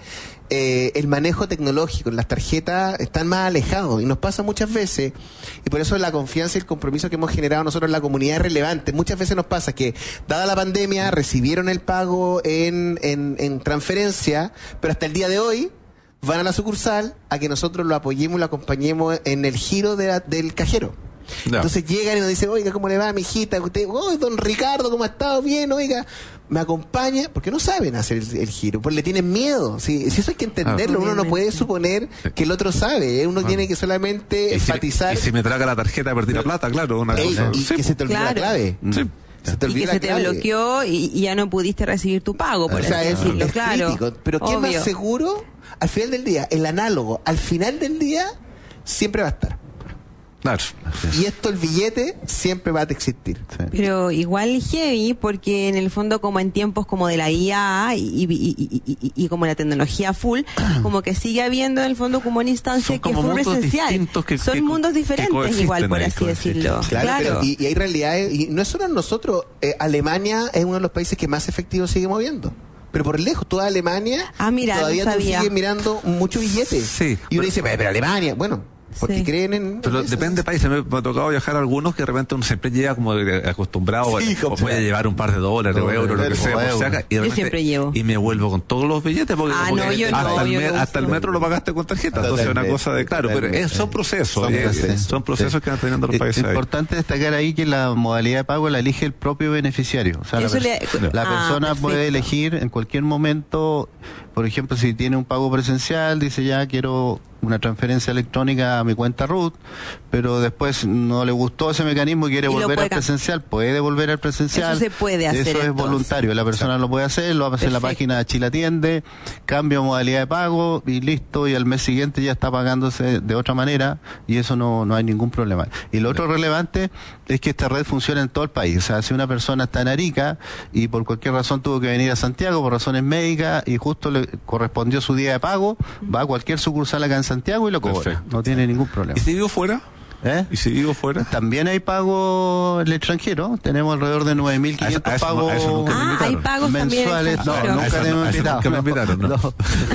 eh, el manejo tecnológico, las tarjetas están más alejados y nos pasa muchas veces, y por eso la confianza y el compromiso que hemos generado nosotros en la comunidad es relevante. Muchas veces nos pasa que, dada la pandemia, recibieron el pago en, en, en transferencia, pero hasta el día de hoy van a la sucursal a que nosotros lo apoyemos y lo acompañemos en el giro de la, del cajero. Ya. Entonces llegan y nos dicen, oiga, ¿cómo le va, mijita? Usted, oh, don Ricardo, ¿cómo ha estado? Bien, oiga, me acompaña, porque no saben hacer el, el giro, porque le tienen miedo. Si, si eso hay que entenderlo, Ah. uno no puede suponer que el otro sabe, ¿eh? Uno Ah. tiene que solamente Y si, enfatizar. y si me traga la tarjeta, perdí la plata, claro. Una Ey, cosa. y Sí, que se te olvida Claro. la clave. sí. Se te Y olvida que la se te clave. bloqueó y, y ya no pudiste recibir tu pago, por O sea, así es, decirlo, es claro. crítico. Pero ¿qué es Obvio. más seguro? Al final del día, el análogo, al final del día, siempre va a estar. Claro. Y esto, el billete, siempre va a existir. Sí. Pero igual heavy, porque en el fondo, como en tiempos como de la I A y, y, y, y, y- y como la tecnología full, como que sigue habiendo en el fondo como una instancia Son que es como full mundos presencial. distintos que- Son que- mundos que diferentes coexisten igual, por ahí, así coexisten. decirlo. Claro, Claro. pero y, y hay realidades, y no es solo nosotros, eh, Alemania es uno de los países que más efectivo sigue moviendo. Pero por lejos, toda Alemania Ah, mira, todavía no tú sabía. sigues mirando mucho billete. Sí, y uno pero- dice, pero, pero Alemania, bueno, porque Sí. creen en... Pero en eso. depende de países. Me, me ha tocado viajar a algunos que de repente uno siempre llega como de- acostumbrado, Sí, o puede llevar un par de dólares o Dólares, euros, lo que o sea, por si euros. acaso, y de Yo repente- siempre llevo. Y me vuelvo con todos los billetes porque, Ah, porque no, yo hasta, no, el, yo me- no hasta el uso. metro lo pagaste con tarjeta. Entonces es una Totalmente, cosa de claro, pero totalmente. es- son procesos, Son eh, procesos, son procesos sí. que van teniendo los Es países ahí. importante destacar ahí que la modalidad de pago la elige el propio beneficiario. O sea, la, Eso pers- le- la Ah, persona perfecto. puede elegir en cualquier momento, por ejemplo, si tiene un pago presencial, dice ya quiero una transferencia electrónica a mi cuenta R U T, pero después no le gustó ese mecanismo y quiere Y lo volver puede al cam- presencial, puede volver al presencial. Eso se puede hacer, Eso es entonces. voluntario, la persona lo puede hacer, lo hace en la Perfecto. página de Chile Atiende, cambia modalidad de pago y listo, y al mes siguiente ya está pagándose de otra manera y eso no, no hay ningún problema. Y lo otro relevante es que esta red funciona en todo el país. O sea, si una persona está en Arica y por cualquier razón tuvo que venir a Santiago por razones médicas y justo le correspondió su día de pago, va a cualquier sucursal acá en Santiago y lo cobra. Perfecto. No tiene ningún problema. ¿Y si vivo fuera? ¿Eh? ¿Y si vivo fuera? También hay pago en el extranjero. Tenemos alrededor de nueve mil A eso- quinientos a eso- pagos a eso nunca me Ah, invitaron. hay pagos también en mensuales. No, extranjero. A nunca eso te no- hemos a eso invitado. nunca me invitaron, ¿no?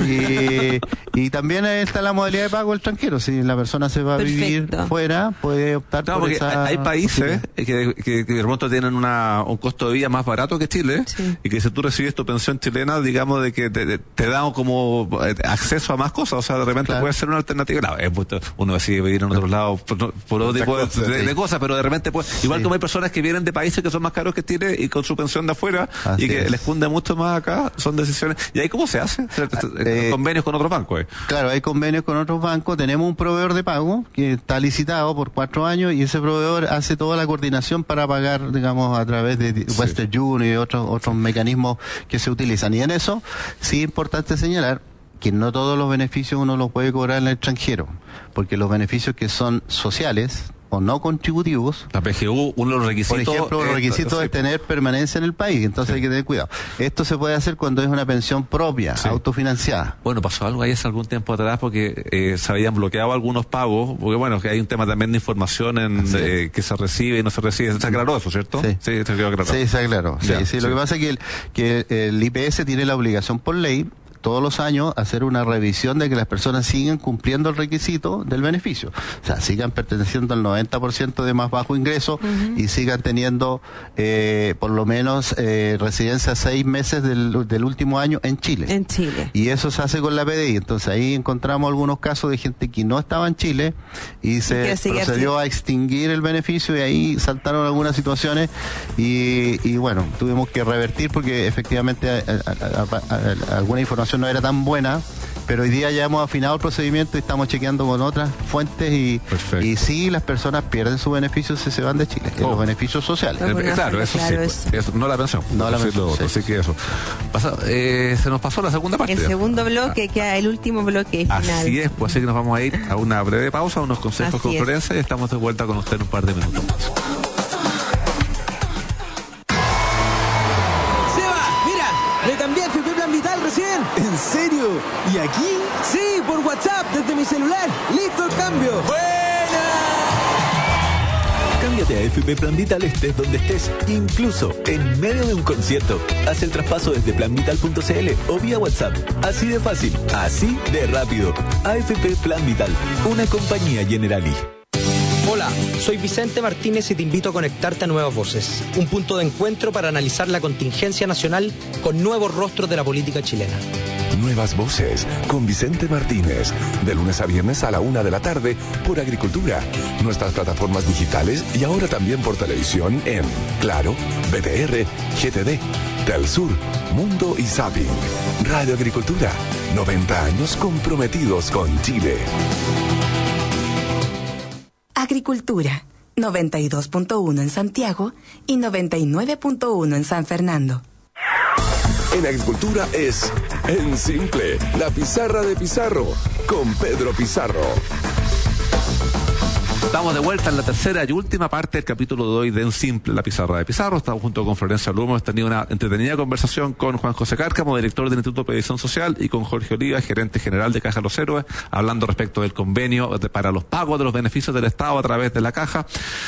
Y, y también está la modalidad de pago extranjero. Si la persona se va a vivir Perfecto. fuera, puede optar Claro, por porque esa hay hay países posibilidad. que, que, que de pronto tienen una, un costo de vida más barato que Chile Sí. y que si tú recibes tu pensión chilena, digamos, de que te, te- te dan como eh, acceso a más cosas. O sea, de repente Claro. puede ser una alternativa. Claro, es puesto- uno decide vivir en otros lados por, por otro tipo de, cosas, de- sí. de cosas, pero de repente puede. Igual Sí. como hay personas que vienen de países que son más caros que Chile y con su pensión de afuera Así y que es. les cunde mucho más acá, son decisiones. ¿Y ahí cómo se hace? Eh, Convenios con otros bancos. eh. Claro, hay convenios con otros bancos. Tenemos un proveedor de pago que está licitado por cuatro años y ese proveedor hace toda la coordinación para pagar, digamos, a través de Western Union y otros otros mecanismos que se utilizan. Y en eso sí es importante señalar que no todos los beneficios uno los puede cobrar en el extranjero, porque los beneficios que son sociales o no contributivos, La P G U, uno de los por requisitos. ejemplo, los es- requisitos sí. es tener permanencia en el país, entonces hay que tener cuidado. Esto se puede hacer cuando es una pensión propia, Sí. autofinanciada. Bueno, pasó algo ahí hace algún tiempo atrás porque eh, se habían bloqueado algunos pagos, porque bueno, que hay un tema también de información en Sí. eh, que se recibe y no se recibe. ¿Se aclaró eso, cierto? Sí. se quedó aclarado. Sí, está claro. Sí, Ya, sí, sí. Lo que pasa es que el, que el I P S tiene la obligación por ley todos los años hacer una revisión de que las personas sigan cumpliendo el requisito del beneficio. O sea, sigan perteneciendo al noventa por ciento de más bajo ingreso y sigan teniendo eh, por lo menos eh, residencia seis meses del, del último año en Chile. En Chile. Y eso se hace con la P D I. Entonces ahí encontramos algunos casos de gente que no estaba en Chile y se quiere seguir procedió así. a extinguir el beneficio y ahí saltaron algunas situaciones y, y bueno, tuvimos que revertir porque efectivamente a- a- a- a- a- alguna información no era tan buena, pero hoy día ya hemos afinado el procedimiento y estamos chequeando con otras fuentes y, Perfecto. y sí, las personas pierden su beneficio si se van de Chile, en Oh. los beneficios sociales. Eh, Por una claro, forma, eso claro, sí, eso. pues, eso, no la pensión. No la Eso sí, pensión, lo otro, sí. así que eso. Pasa- eh, se nos pasó la segunda parte. El segundo bloque, queda el último bloque final. Así es, pues así que nos vamos a ir a una breve pausa, unos consejos Así con es. Florencia y estamos de vuelta con usted en un par de minutos más. Seba, mira, me cambié a F P Plan Vital recién. ¿En serio? ¿Y aquí? Sí, por WhatsApp, desde mi celular. Listo el cambio. ¡Buena! Cambia Cámbiate a F P Plan Vital estés donde estés, incluso en medio de un concierto. Haz el traspaso desde plan vital punto c l o vía WhatsApp. Así de fácil, así de rápido. A F P Plan Vital, una compañía Generali. Hola, soy Vicente Martínez y te invito a conectarte a Nuevas Voces, un punto de encuentro para analizar la contingencia nacional con nuevos rostros de la política chilena. Nuevas Voces con Vicente Martínez, de lunes a viernes a la una de la tarde por Agricultura, nuestras plataformas digitales y ahora también por televisión en Claro, B T R, G T D, Telsur, Mundo y Zapping. Radio Agricultura, noventa años comprometidos con Chile. Agricultura, noventa y dos punto uno en Santiago y noventa y nueve punto uno en San Fernando. En Agricultura es En Simple, la pizarra de Pizarro, con Pedro Pizarro. Estamos de vuelta en la tercera y última parte del capítulo de hoy de En Simple, la pizarra de Pizarro. Estamos junto con Florencia Lumo. Hemos tenido una entretenida conversación con Juan José Cárcamo, director del Instituto de Previsión Social, y con Jorge Oliva, gerente general de Caja Los Héroes, hablando respecto del convenio de, para los pagos de los beneficios del Estado a través de la Caja.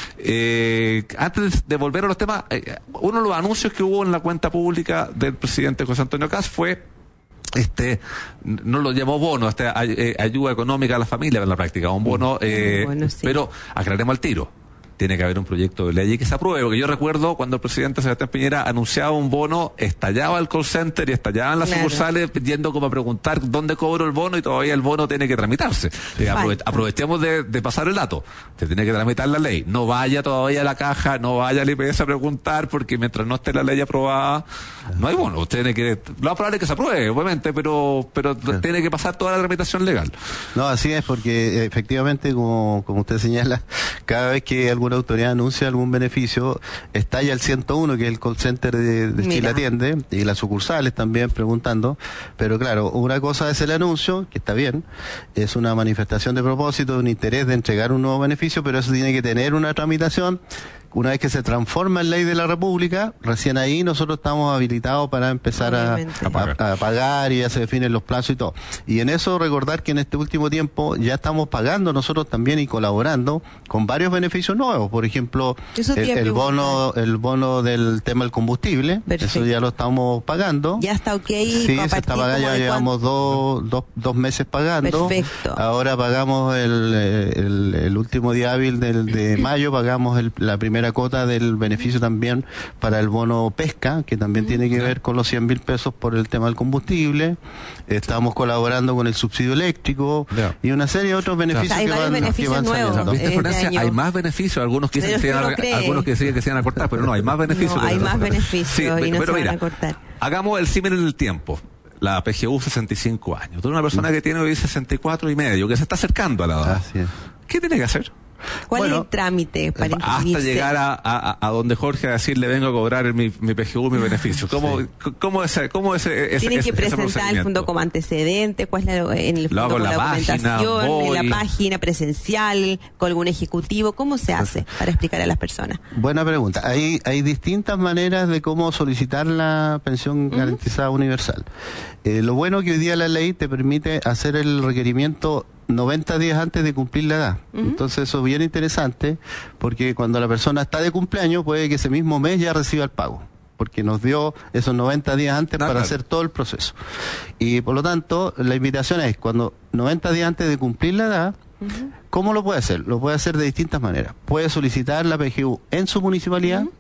Eh, antes de volver a los temas, eh, uno de los anuncios que hubo en la cuenta pública del presidente José Antonio Kast fue este, no lo llamó bono, este, ay, ayuda económica a la familia en la práctica, un bono, eh, bueno, sí. Pero aclaremos al tiro. Tiene que haber un proyecto de ley que se apruebe, porque yo recuerdo cuando el presidente Sebastián Piñera anunciaba un bono, estallaba el call center y estallaban las claro. sucursales yendo como a preguntar dónde cobro el bono y todavía el bono tiene que tramitarse. Eh, aprove aprovechemos de, de pasar el dato. Se tiene que tramitar la ley. No vaya todavía a la Caja, no vaya al I P S a preguntar, porque mientras no esté la ley aprobada, no hay bono. Usted tiene que, lo más probable es que se apruebe, obviamente, pero, pero claro. tiene que pasar toda la tramitación legal. No, así es, porque efectivamente, como, como usted señala, cada vez que algún una autoridad anuncia algún beneficio, estalla el ciento uno, que es el call center de, de Chile Atiende, y las sucursales también preguntando, pero claro, una cosa es el anuncio, que está bien, es una manifestación de propósito, de un interés de entregar un nuevo beneficio, pero eso tiene que tener una tramitación. Una vez que se transforma en ley de la República, recién ahí nosotros estamos habilitados para empezar a, a, a pagar y ya se definen los plazos y todo. Y en eso recordar que en este último tiempo ya estamos pagando nosotros también y colaborando con varios beneficios nuevos. Por ejemplo, el, el bono el bono del tema del combustible, perfecto. Eso ya lo estamos pagando. Ya está ok. Sí, se está pagando, ya llevamos dos, dos, dos meses pagando. Perfecto. Ahora pagamos el, el, el último día hábil del, de mayo, pagamos el, la primera cota del beneficio también para el bono pesca, que también mm, tiene que ver con los cien mil pesos por el tema del combustible. Estamos colaborando con el subsidio eléctrico yeah. y una serie de otros beneficios, o sea, que, van, beneficios que van saliendo. ¿Viste, Florencia? Hay más beneficios, algunos que dicen que, que algunos que decían que se iban a cortar, pero no, hay más beneficios. No, hay más beneficios sí, y no pero se mira, van a cortar. Hagamos el símil en el tiempo. La P G U, sesenta y cinco años. Tú eres una persona mm. que tiene hoy sesenta y cuatro y medio, que se está acercando a la edad. Así es. ¿Qué tiene que hacer? ¿Cuál bueno, es el trámite para inscribirse? Hasta llegar a, a, a donde Jorge a decirle vengo a cobrar mi, mi P G U, mi beneficio. ¿Cómo, sí. cómo es cómo es ese, Tienen ese, que presentar el fondo como antecedente, cuál es la, en el fondo con la, la documentación, página, en la página presencial, con algún ejecutivo, ¿cómo se hace para explicar a las personas? Buena pregunta. Hay, hay distintas maneras de cómo solicitar la pensión uh-huh. garantizada universal. Eh, lo bueno que hoy día la ley te permite hacer el requerimiento noventa días antes de cumplir la edad. Uh-huh. Entonces eso es bien interesante, porque cuando la persona está de cumpleaños puede que ese mismo mes ya reciba el pago, porque nos dio esos noventa días antes no, para claro. hacer todo el proceso. Y por lo tanto, la invitación es, cuando noventa días antes de cumplir la edad, uh-huh. ¿cómo lo puede hacer? Lo puede hacer de distintas maneras. Puede solicitar la P G U en su municipalidad, uh-huh.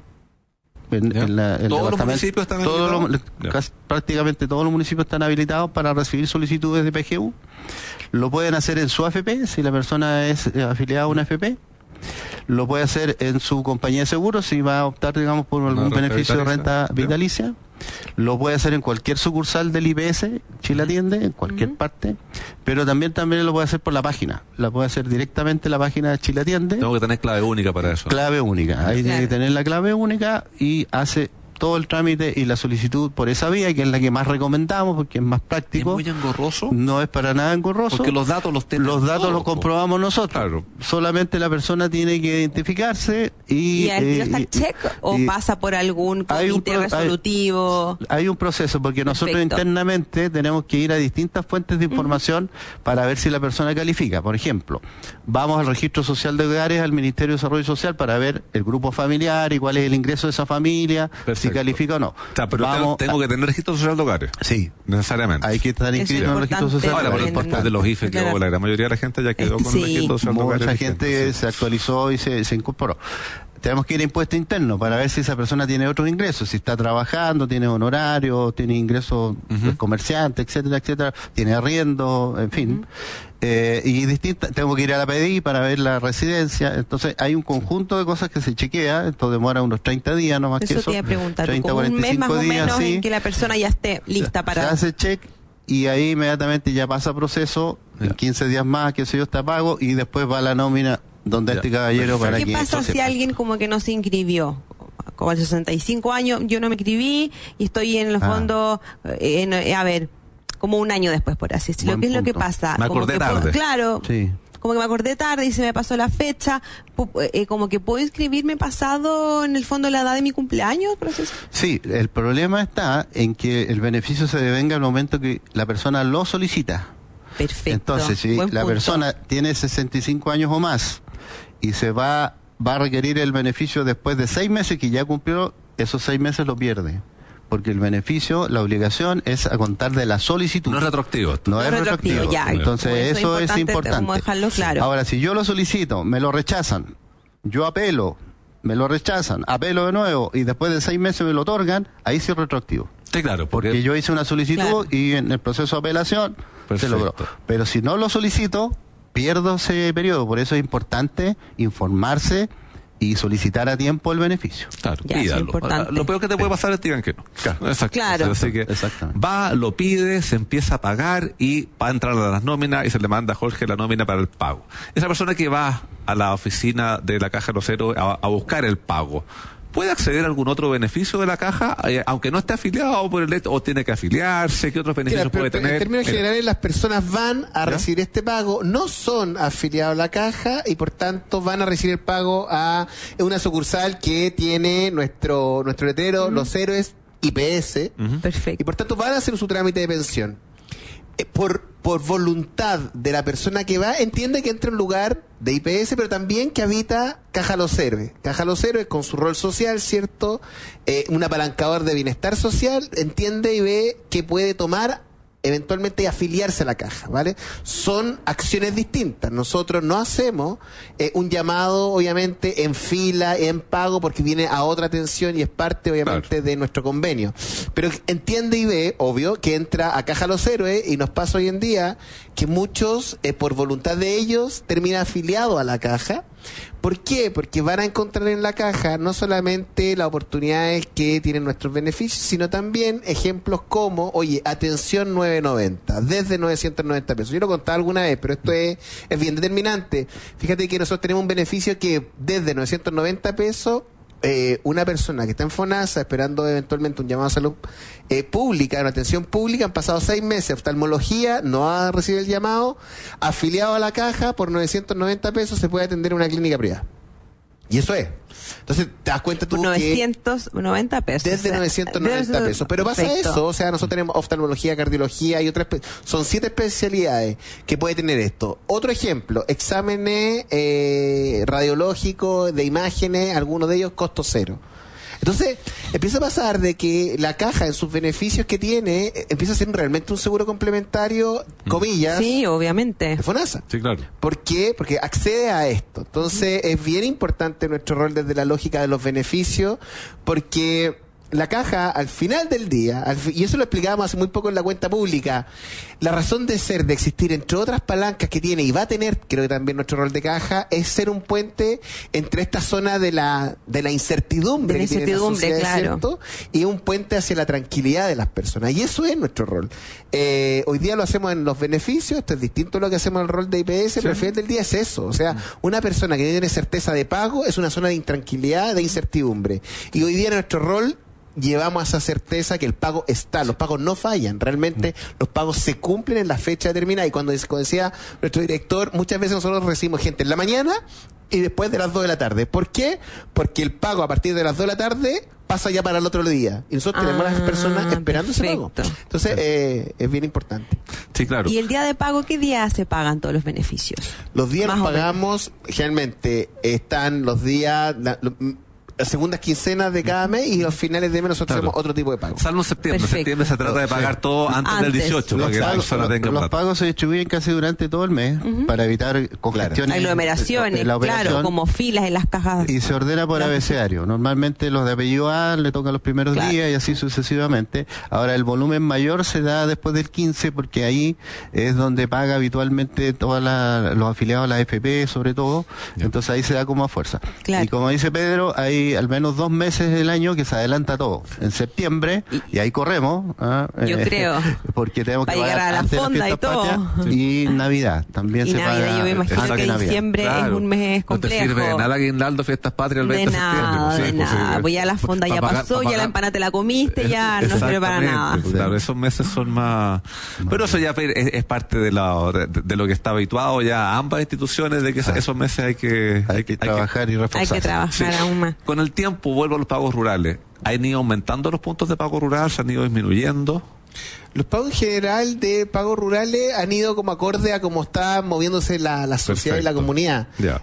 En, en la, en todos los municipios están todos habilitados. Los, casi, prácticamente todos los municipios están habilitados para recibir solicitudes de P G U. Lo pueden hacer en su A F P, si la persona es afiliada a una A F P. Lo puede hacer en su compañía de seguros, si va a optar, digamos, por algún no, beneficio vitalicia. de renta vitalicia. Lo puede hacer en cualquier sucursal del I P S, Chile Atiende, en cualquier uh-huh. parte. Pero también también lo puede hacer por la página. La puede hacer directamente en la página de Chile Atiende. Tengo que tener clave única para eso. Clave única. Ahí claro. tiene que tener la clave única y hace todo el trámite y la solicitud por esa vía, que es la que más recomendamos porque es más práctico. ¿Es muy engorroso? No es para nada engorroso. Porque los datos los tenemos. Los datos todos, los comprobamos nosotros. Claro. Solamente la persona tiene que identificarse y... ¿Y al tiro eh, está el y- check o y- pasa por algún hay un comité pro- hay- resolutivo? Hay un proceso, porque nosotros Perfecto. internamente tenemos que ir a distintas fuentes de información para ver si la persona califica. Por ejemplo, vamos al registro social de hogares, al Ministerio de Desarrollo Social, para ver el grupo familiar y cuál es el ingreso de esa familia, si Perfecto. califica o no. O sea, pero Vamos tengo, tengo que tener registro social de hogares. Sí. Necesariamente. Hay que estar Eso inscrito es en el registro importante. social. Ahora, por Bueno, el portal no. de los I F E, que Claro. la gran mayoría de la gente ya quedó con Sí. el registro social de hogares. Mucha gente vigente, sí. se actualizó y se, se incorporó. Tenemos que ir a impuesto interno para ver si esa persona tiene otros ingresos, si está trabajando, tiene honorario, tiene ingresos de comerciante, etcétera, etcétera, tiene arriendo, en fin. Eh, y distinta, tengo que ir a la P D I para ver la residencia. Entonces hay un conjunto de cosas que se chequea. Esto demora unos treinta días, no más que Eso eso. te iba a preguntar, treinta, como un mes más o cuarenta y cinco días, menos sí. en que la persona ya esté lista Se para... hace check y ahí inmediatamente ya pasa proceso, en quince días más, que sé yo, está pago, y después va la nómina donde Ya, este caballero para ¿Qué que pasa eso si sepa. alguien como que no se inscribió? Como a sesenta y cinco años, yo no me inscribí y estoy en el Ah. fondo, eh, en- eh, a ver, como un año después, por así decirlo. Buen ¿Qué es lo que punto. pasa? Me Como acordé que puedo- tarde. claro, Sí. como que me acordé tarde y se me pasó la fecha, pu- eh, como que puedo inscribirme pasado en el fondo la edad de mi cumpleaños, por así decirlo. Sí, el problema está en que el beneficio se devenga al momento que la persona lo solicita. Perfecto. Entonces, si Buen la punto. persona tiene sesenta y cinco años o más y se va, va a requerir el beneficio después de seis meses que ya cumplió, esos seis meses lo pierde. Porque el beneficio, la obligación es a contar de la solicitud. No es retroactivo esto. No No es es retroactivo, retroactivo. ya. Entonces, Como eso eso es es importante, importante. como dejarlo claro. Ahora, si yo lo solicito, me lo rechazan, yo apelo, me lo rechazan, apelo de nuevo y después de seis meses me lo otorgan, ahí sí es retroactivo. Sí, claro. Porque, Porque yo hice una solicitud Claro. y en el proceso de apelación se Perfecto. logró. Pero si no lo solicito, pierdo ese periodo. Por eso es importante informarse y solicitar a tiempo el beneficio. Claro, Ya, eso es pídalo. importante. Lo peor que te puede pasar es que digan que no. Claro. Exacto. Claro. Así que Exactamente. va, lo pide, se empieza a pagar y va a entrar a las nóminas y se le manda a Jorge la nómina para el pago. Esa persona que va a la oficina de la Caja de los Héroes a, a buscar el pago, ¿puede acceder a algún otro beneficio de la caja, eh, aunque no esté afiliado por el hecho, o tiene que afiliarse? ¿Qué otros beneficios Claro, pero, puede pero tener? en términos Mira, generales, las personas van a ¿Ya? recibir este pago, no son afiliados a la caja y por tanto van a recibir el pago a una sucursal que tiene nuestro nuestro letrero, Los Héroes I P S, y Perfecto. por tanto van a hacer su trámite de pensión. Eh, por, por voluntad de la persona que va, entiende que entra en un lugar de I P S, pero también que habita Caja Los Héroes. Caja Los Héroes, con su rol social, ¿cierto? Eh, un apalancador de bienestar social, entiende y ve que puede tomar eventualmente y afiliarse a la caja, ¿vale? Son acciones distintas. Nosotros no hacemos eh, un llamado, obviamente, en fila, en pago, porque viene a otra atención y es parte, obviamente, Claro. de nuestro convenio. Pero entiende y ve, obvio, que entra a Caja Los Héroes y nos pasa hoy en día que muchos, eh, por voluntad de ellos, terminan afiliados a la caja. ¿Por qué? Porque van a encontrar en la caja no solamente las oportunidades que tienen nuestros beneficios, sino también ejemplos como, oye, atención nueve noventa, desde novecientos noventa pesos. Yo lo contaba alguna vez, pero esto es, es bien determinante. Fíjate que nosotros tenemos un beneficio que desde novecientos noventa pesos, eh, una persona que está en FONASA esperando eventualmente un llamado a salud eh, pública, una atención pública, han pasado seis meses, oftalmología, no ha recibido el llamado, afiliado a la caja, por novecientos noventa pesos se puede atender en una clínica privada. Y eso es. Entonces, te das cuenta tú Por novecientos noventa pesos. que desde O sea, novecientos noventa desde- pesos. Pero pasa Perfecto. eso, o sea, nosotros tenemos oftalmología, cardiología y otras... espe- Son siete especialidades que puede tener esto. Otro ejemplo, exámenes eh, radiológicos, de imágenes, algunos de ellos costo cero. Entonces, empieza a pasar de que la caja en sus beneficios que tiene, eh, empieza a ser realmente un seguro complementario, comillas, Sí, obviamente. de FONASA. Sí, claro. ¿Por qué? Porque accede a esto. Entonces, es bien importante nuestro rol desde la lógica de los beneficios, porque la caja, al final del día, al fi- y eso lo explicábamos hace muy poco en la cuenta pública, la razón de ser, de existir, entre otras palancas que tiene, y va a tener, creo que también nuestro rol de caja, es ser un puente entre esta zona de la, de la incertidumbre, De la que tiene incertidumbre, sociedad, claro. ¿cierto? Y un puente hacia la tranquilidad de las personas. Y eso es nuestro rol. Eh, hoy día lo hacemos en los beneficios, esto es distinto a lo que hacemos en el rol de I P S, pero al final del día es eso. O sea, una persona que no tiene certeza de pago es una zona de intranquilidad, de incertidumbre. Y hoy día nuestro rol llevamos a esa certeza que el pago está, los pagos no fallan, realmente los pagos se cumplen en la fecha determinada. Y cuando, como decía nuestro director, muchas veces nosotros recibimos gente en la mañana y después de las dos de la tarde. ¿Por qué? Porque el pago a partir de las dos de la tarde pasa ya para el otro día. Y nosotros ah, tenemos a las personas esperando perfecto. ese pago. Entonces, eh, es bien importante. Sí, claro. ¿Y el día de pago, qué día se pagan todos los beneficios? Los días nos pagamos, generalmente están los días... La, lo, las segundas quincenas de cada mes y los finales de mes nosotros claro. hacemos otro tipo de pago. Salvo en septiembre. En septiembre se trata de pagar sí. todo antes, antes del dieciocho. Los, para que pagos, la persona tenga los plata. pagos se distribuyen casi durante todo el mes uh-huh. para evitar congestiones. Aglomeraciones, en la claro, como filas en las cajas. Y se ordena por abecedario. Normalmente los de apellido A le tocan los primeros claro. días y así sucesivamente. Ahora el volumen mayor se da después del quince porque ahí es donde paga habitualmente todos los afiliados a la A F P sobre todo. Yeah. Entonces ahí se da como a fuerza. Claro. Y como dice Pedro, hay al menos dos meses del año que se adelanta todo. En septiembre, y, y ahí corremos. ¿eh? Yo creo. Porque tenemos para que llegar a la fonda y todo. Y Navidad. También y se Navidad, paga. yo me imagino que diciembre claro. es un mes complejo. No te sirve nada guindaldo, fiestas patrias el veinte de, de nada, septiembre. De sí, nada, pues ya la fonda ya pagar, pasó, ya la empanada te la comiste, ya no sirve para nada. Claro, esos meses son más... Pero eso ya es, es parte de, la, de, de lo que está habituado ya ambas instituciones, de que ah. esos meses hay que... Hay que trabajar y reforzar. Hay que trabajar sí. aún más. Con el tiempo vuelvo a los pagos rurales. ¿Han ido aumentando los puntos de pago rural? ¿Se han ido disminuyendo? Los pagos en general de pagos rurales han ido como acorde a cómo está moviéndose la, la sociedad Perfecto. y la comunidad. Yeah.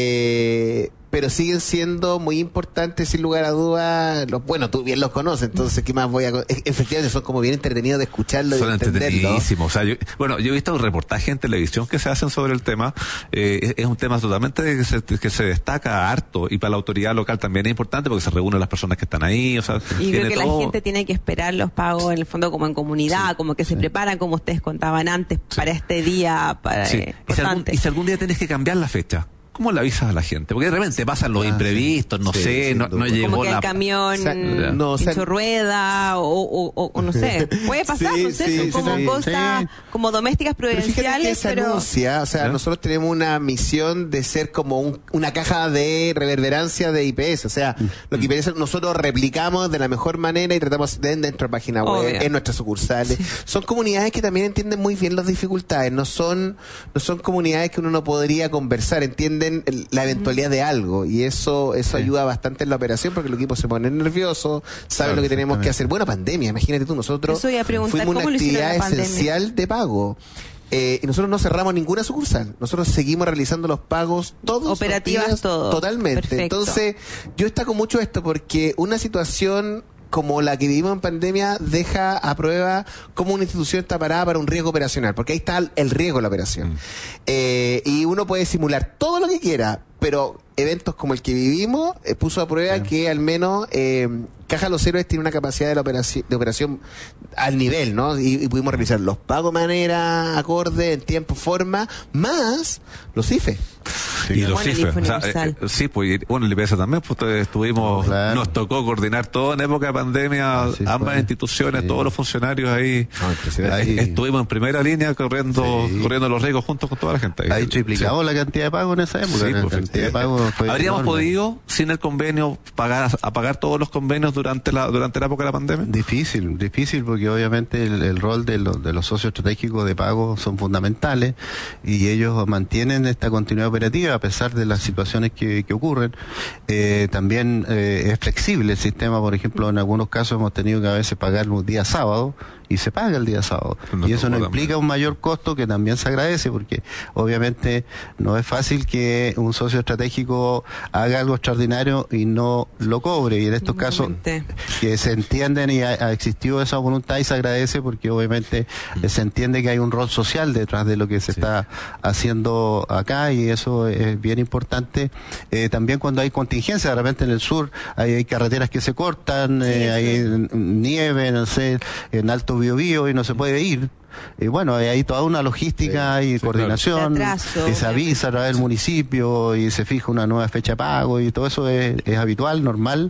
Eh, pero siguen siendo muy importantes, sin lugar a dudas. Los, bueno, tú bien los conoces, entonces, ¿qué más voy a...? Efectivamente, son como bien entretenidos de escucharlo son y entenderlo. Son entretenidísimos. O sea, yo, bueno, yo he visto un reportaje en televisión que se hacen sobre el tema. Eh, es, es un tema totalmente que se, que se destaca harto, y para la autoridad local también es importante porque se reúnen las personas que están ahí. O sea, y creo que todo... la gente tiene que esperar los pagos, en el fondo, como en comunidad, sí. como que se sí. preparan, como ustedes contaban antes, sí. para este día. Para, sí. eh, y, si algún, y si algún día tenés que cambiar la fecha, ¿cómo le avisas a la gente? Porque de repente pasan los ah, imprevistos, no sí, sé, sí, no, no llegó como que la... el camión o sea, no, hizo o sea, rueda, o, o, o, o no sé, puede pasar, sí, no sé, sí, son como sí, cosas sí. como domésticas prudenciales, pero... Fíjate que se pero... anuncia, o sea, ¿Eh? nosotros tenemos una misión de ser como un, una caja de reverberancia de I P S, o sea, mm. lo que I P S nosotros replicamos de la mejor manera y tratamos de en nuestra página web, Obvio. en nuestras sucursales. Sí. Son comunidades que también entienden muy bien las dificultades, no son, no son comunidades que uno no podría conversar, entienden la eventualidad de algo, y eso eso sí. ayuda bastante en la operación porque los equipos se ponen nerviosos, saben claro, lo que tenemos que hacer. Bueno, pandemia, imagínate tú, nosotros fuimos una actividad esencial de pago. Eh, y nosotros no cerramos ninguna sucursal, nosotros seguimos realizando los pagos todos operativas los días, todo. totalmente. Perfecto. Entonces, yo destaco mucho esto porque una situación como la que vivimos en pandemia deja a prueba cómo una institución está parada para un riesgo operacional, porque ahí está el riesgo de la operación. Mm. Eh, y uno puede simular todo lo que quiera, pero eventos como el que vivimos eh, puso a prueba sí. que al menos eh, Caja Los Héroes tiene una capacidad de, la operación, de operación al nivel, ¿no? Y, y pudimos realizar los pagos de manera acorde, en tiempo, forma, más los I F E. Sí, y los I F E. O sea, eh, sí, pues, bueno, el I P S también, pues estuvimos, claro. nos tocó coordinar todo en época de pandemia, ah, sí, ambas fue. instituciones, sí. todos los funcionarios ahí, no, ahí, estuvimos en primera línea corriendo, sí. corriendo los riesgos juntos con toda la gente. Ahí, ahí triplicamos sí. la cantidad de pagos en esa época. Sí, la pues, cantidad de pagos fue ¿Habríamos enorme. podido, sin el convenio, pagar a pagar todos los convenios durante la durante la época de la pandemia? Difícil, difícil, porque obviamente el, el rol de, lo, de los socios estratégicos de pago son fundamentales y ellos mantienen esta continuidad operativa a pesar de las situaciones que, que ocurren. Eh, también eh, es flexible el sistema, por ejemplo, en algunos casos hemos tenido que a veces pagar un día sábado y se paga el día sábado. No, y eso no implica también un mayor costo, que también se agradece, porque obviamente no es fácil que un socio estratégico haga algo extraordinario y no lo cobre. Y en estos obviamente. casos que se entienden y ha, ha existido esa voluntad y se agradece porque obviamente mm. se entiende que hay un rol social detrás de lo que se sí. está haciendo acá, y eso es bien importante. Eh, también cuando hay contingencia, de repente en el sur hay, hay carreteras que se cortan, sí, eh, hay sí. nieve, no sé, en Alto Biobío y no se puede ir. Y bueno, hay toda una logística sí, y sí, coordinación, claro. atraso, y se avisa a través del municipio y se fija una nueva fecha de pago y todo eso es, es habitual, normal.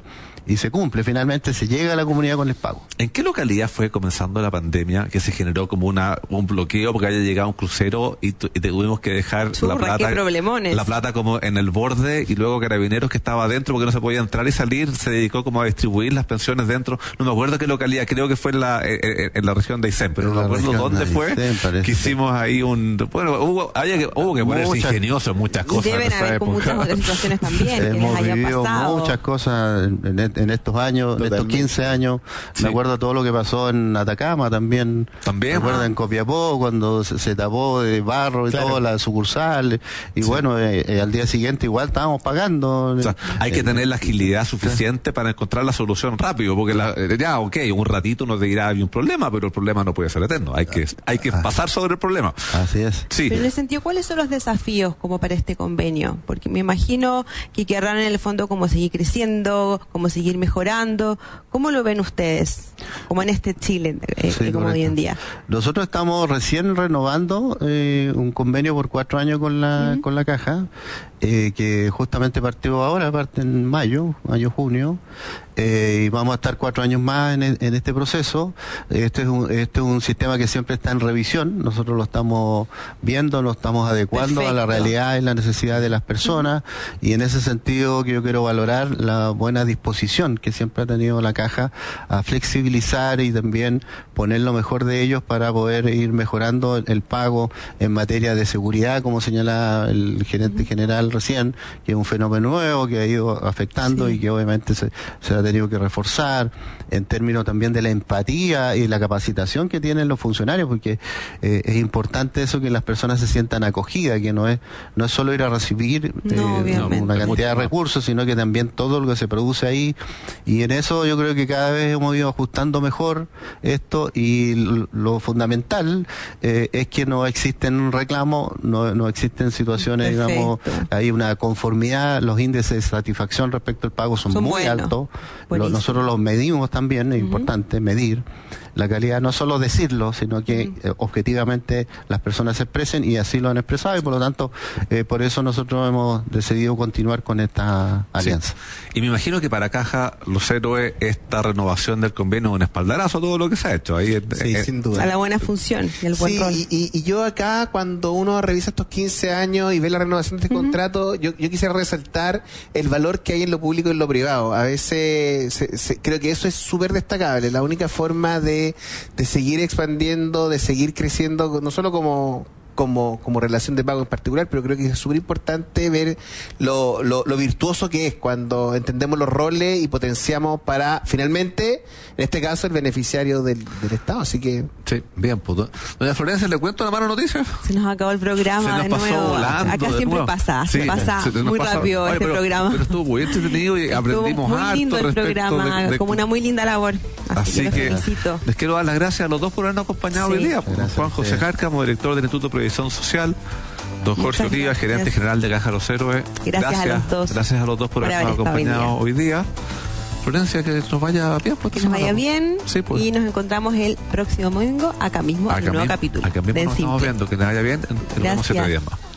y se cumple, finalmente se llega a la comunidad con el pago. ¿En qué localidad fue comenzando la pandemia que se generó como una un bloqueo porque haya llegado un crucero y, tu, y tuvimos que dejar Churra, la plata la plata como en el borde, y luego Carabineros, que estaba adentro porque no se podía entrar y salir, se dedicó como a distribuir las pensiones dentro? No me acuerdo qué localidad, creo que fue en la en, en la región de Aysén, pero no me acuerdo dónde fue, Aysén, que hicimos ahí un bueno hubo, había que, hubo que ponerse muchas, ingenioso en muchas cosas. Y deben haber con muchas otras situaciones también que hemos les haya vivido pasado. Muchas cosas en, en estos años, en estos quince años. Sí. Me acuerdo todo lo que pasó en Atacama también. También. Me acuerdo en Copiapó cuando se, se tapó de barro y claro. todo la sucursal. Y sí. bueno, eh, eh, al día siguiente igual estábamos pagando. O sea, hay que eh, tener la agilidad suficiente para encontrar la solución rápido, porque la, ya, ok, un ratito nos dirá hay un problema, pero el problema no puede ser eterno. Hay que, hay que pasar sobre el problema. Así es. Sí. Pero en ese sentido, ¿cuáles son los desafíos como para este convenio? Porque me imagino que querrán en el fondo como seguir creciendo, como seguir mejorando. ¿Cómo lo ven ustedes? Como en este Chile, eh, sí, como hoy en día. Nosotros estamos recién renovando eh, un convenio por cuatro años con la, uh-huh. con la Caja, eh, que justamente partió ahora, parte en mayo, mayo, junio. Eh, y vamos a estar cuatro años más en, en este proceso. Este es un, este es un sistema que siempre está en revisión. Nosotros lo estamos viendo, lo estamos adecuando Perfecto. a la realidad y la necesidad de las personas. Uh-huh. Y en ese sentido que yo quiero valorar la buena disposición que siempre ha tenido la Caja a flexibilizar y también poner lo mejor de ellos para poder ir mejorando el, el pago en materia de seguridad, como señala el gerente uh-huh. general recién, que es un fenómeno nuevo que ha ido afectando sí. y que obviamente se, se ha tenido que reforzar en términos también de la empatía y la capacitación que tienen los funcionarios, porque eh, es importante eso, que las personas se sientan acogidas, que no es no es solo ir a recibir no, eh, una cantidad de recursos, sino que también todo lo que se produce ahí, y en eso yo creo que cada vez hemos ido ajustando mejor esto, y lo, lo fundamental eh, es que no existen reclamos, no, no existen situaciones, Perfecto. digamos, hay una conformidad, los índices de satisfacción respecto al pago son, son muy buenos. altos. Lo, nosotros los medimos también, es uh-huh. importante medir la calidad, no solo decirlo, sino que uh-huh. eh, objetivamente las personas se expresen, y así lo han expresado, y por lo tanto eh, por eso nosotros hemos decidido continuar con esta alianza. Sí. Y me imagino que para Caja Los Héroes esta renovación del convenio es un espaldarazo a todo lo que se ha hecho ahí. Sí, eh, sin duda. A la buena función y el buen sí, rol. Y, y, y yo acá, cuando uno revisa estos quince años y ve la renovación de este uh-huh. contrato, yo, yo quisiera resaltar el valor que hay en lo público y en lo privado. A veces se, se, creo que eso es súper destacable. La única forma de, de seguir expandiendo, de seguir creciendo, no solo como como como relación de pago en particular, pero creo que es súper importante ver lo, lo, lo virtuoso que es cuando entendemos los roles y potenciamos para, finalmente, en este caso, el beneficiario del, del Estado. Así que... Sí, bien, pues. Doña Florencia, ¿le cuento una mala noticia? Se nos acabó el programa de nuevo. Volando, Acá siempre nuevo. pasa, sí, se pasa se muy pasa, rápido oye, este pero, programa. Pero estuvo muy entretenido y aprendimos muy harto lindo el programa, de, de, como una muy linda labor. Así, así que, que felicito. Les quiero dar las gracias a los dos por habernos acompañado sí. hoy día. Pues, Juan José Cárcamo, director del Instituto de Previsión Social. Don Jorge Muchas Olivas, gerente gracias. general de Caja Los Héroes. Gracias, gracias a los dos. Gracias a los dos por, por habernos acompañado hoy día. Florencia, que nos vaya bien. Pues, que nos vaya bien. Sí, pues. Y nos encontramos el próximo domingo acá mismo acá en un nuevo mismo, capítulo. Acá mismo nos estamos viendo. Que nos vaya bien. Nos vemos siete días más.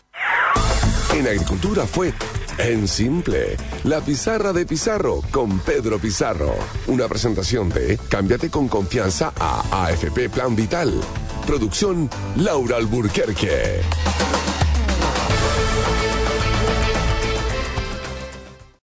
En Agricultura fue En Simple, la pizarra de Pizarro con Pedro Pizarro. Una presentación de Cámbiate con confianza a A F P Plan Vital. Producción Laura Alburquerque.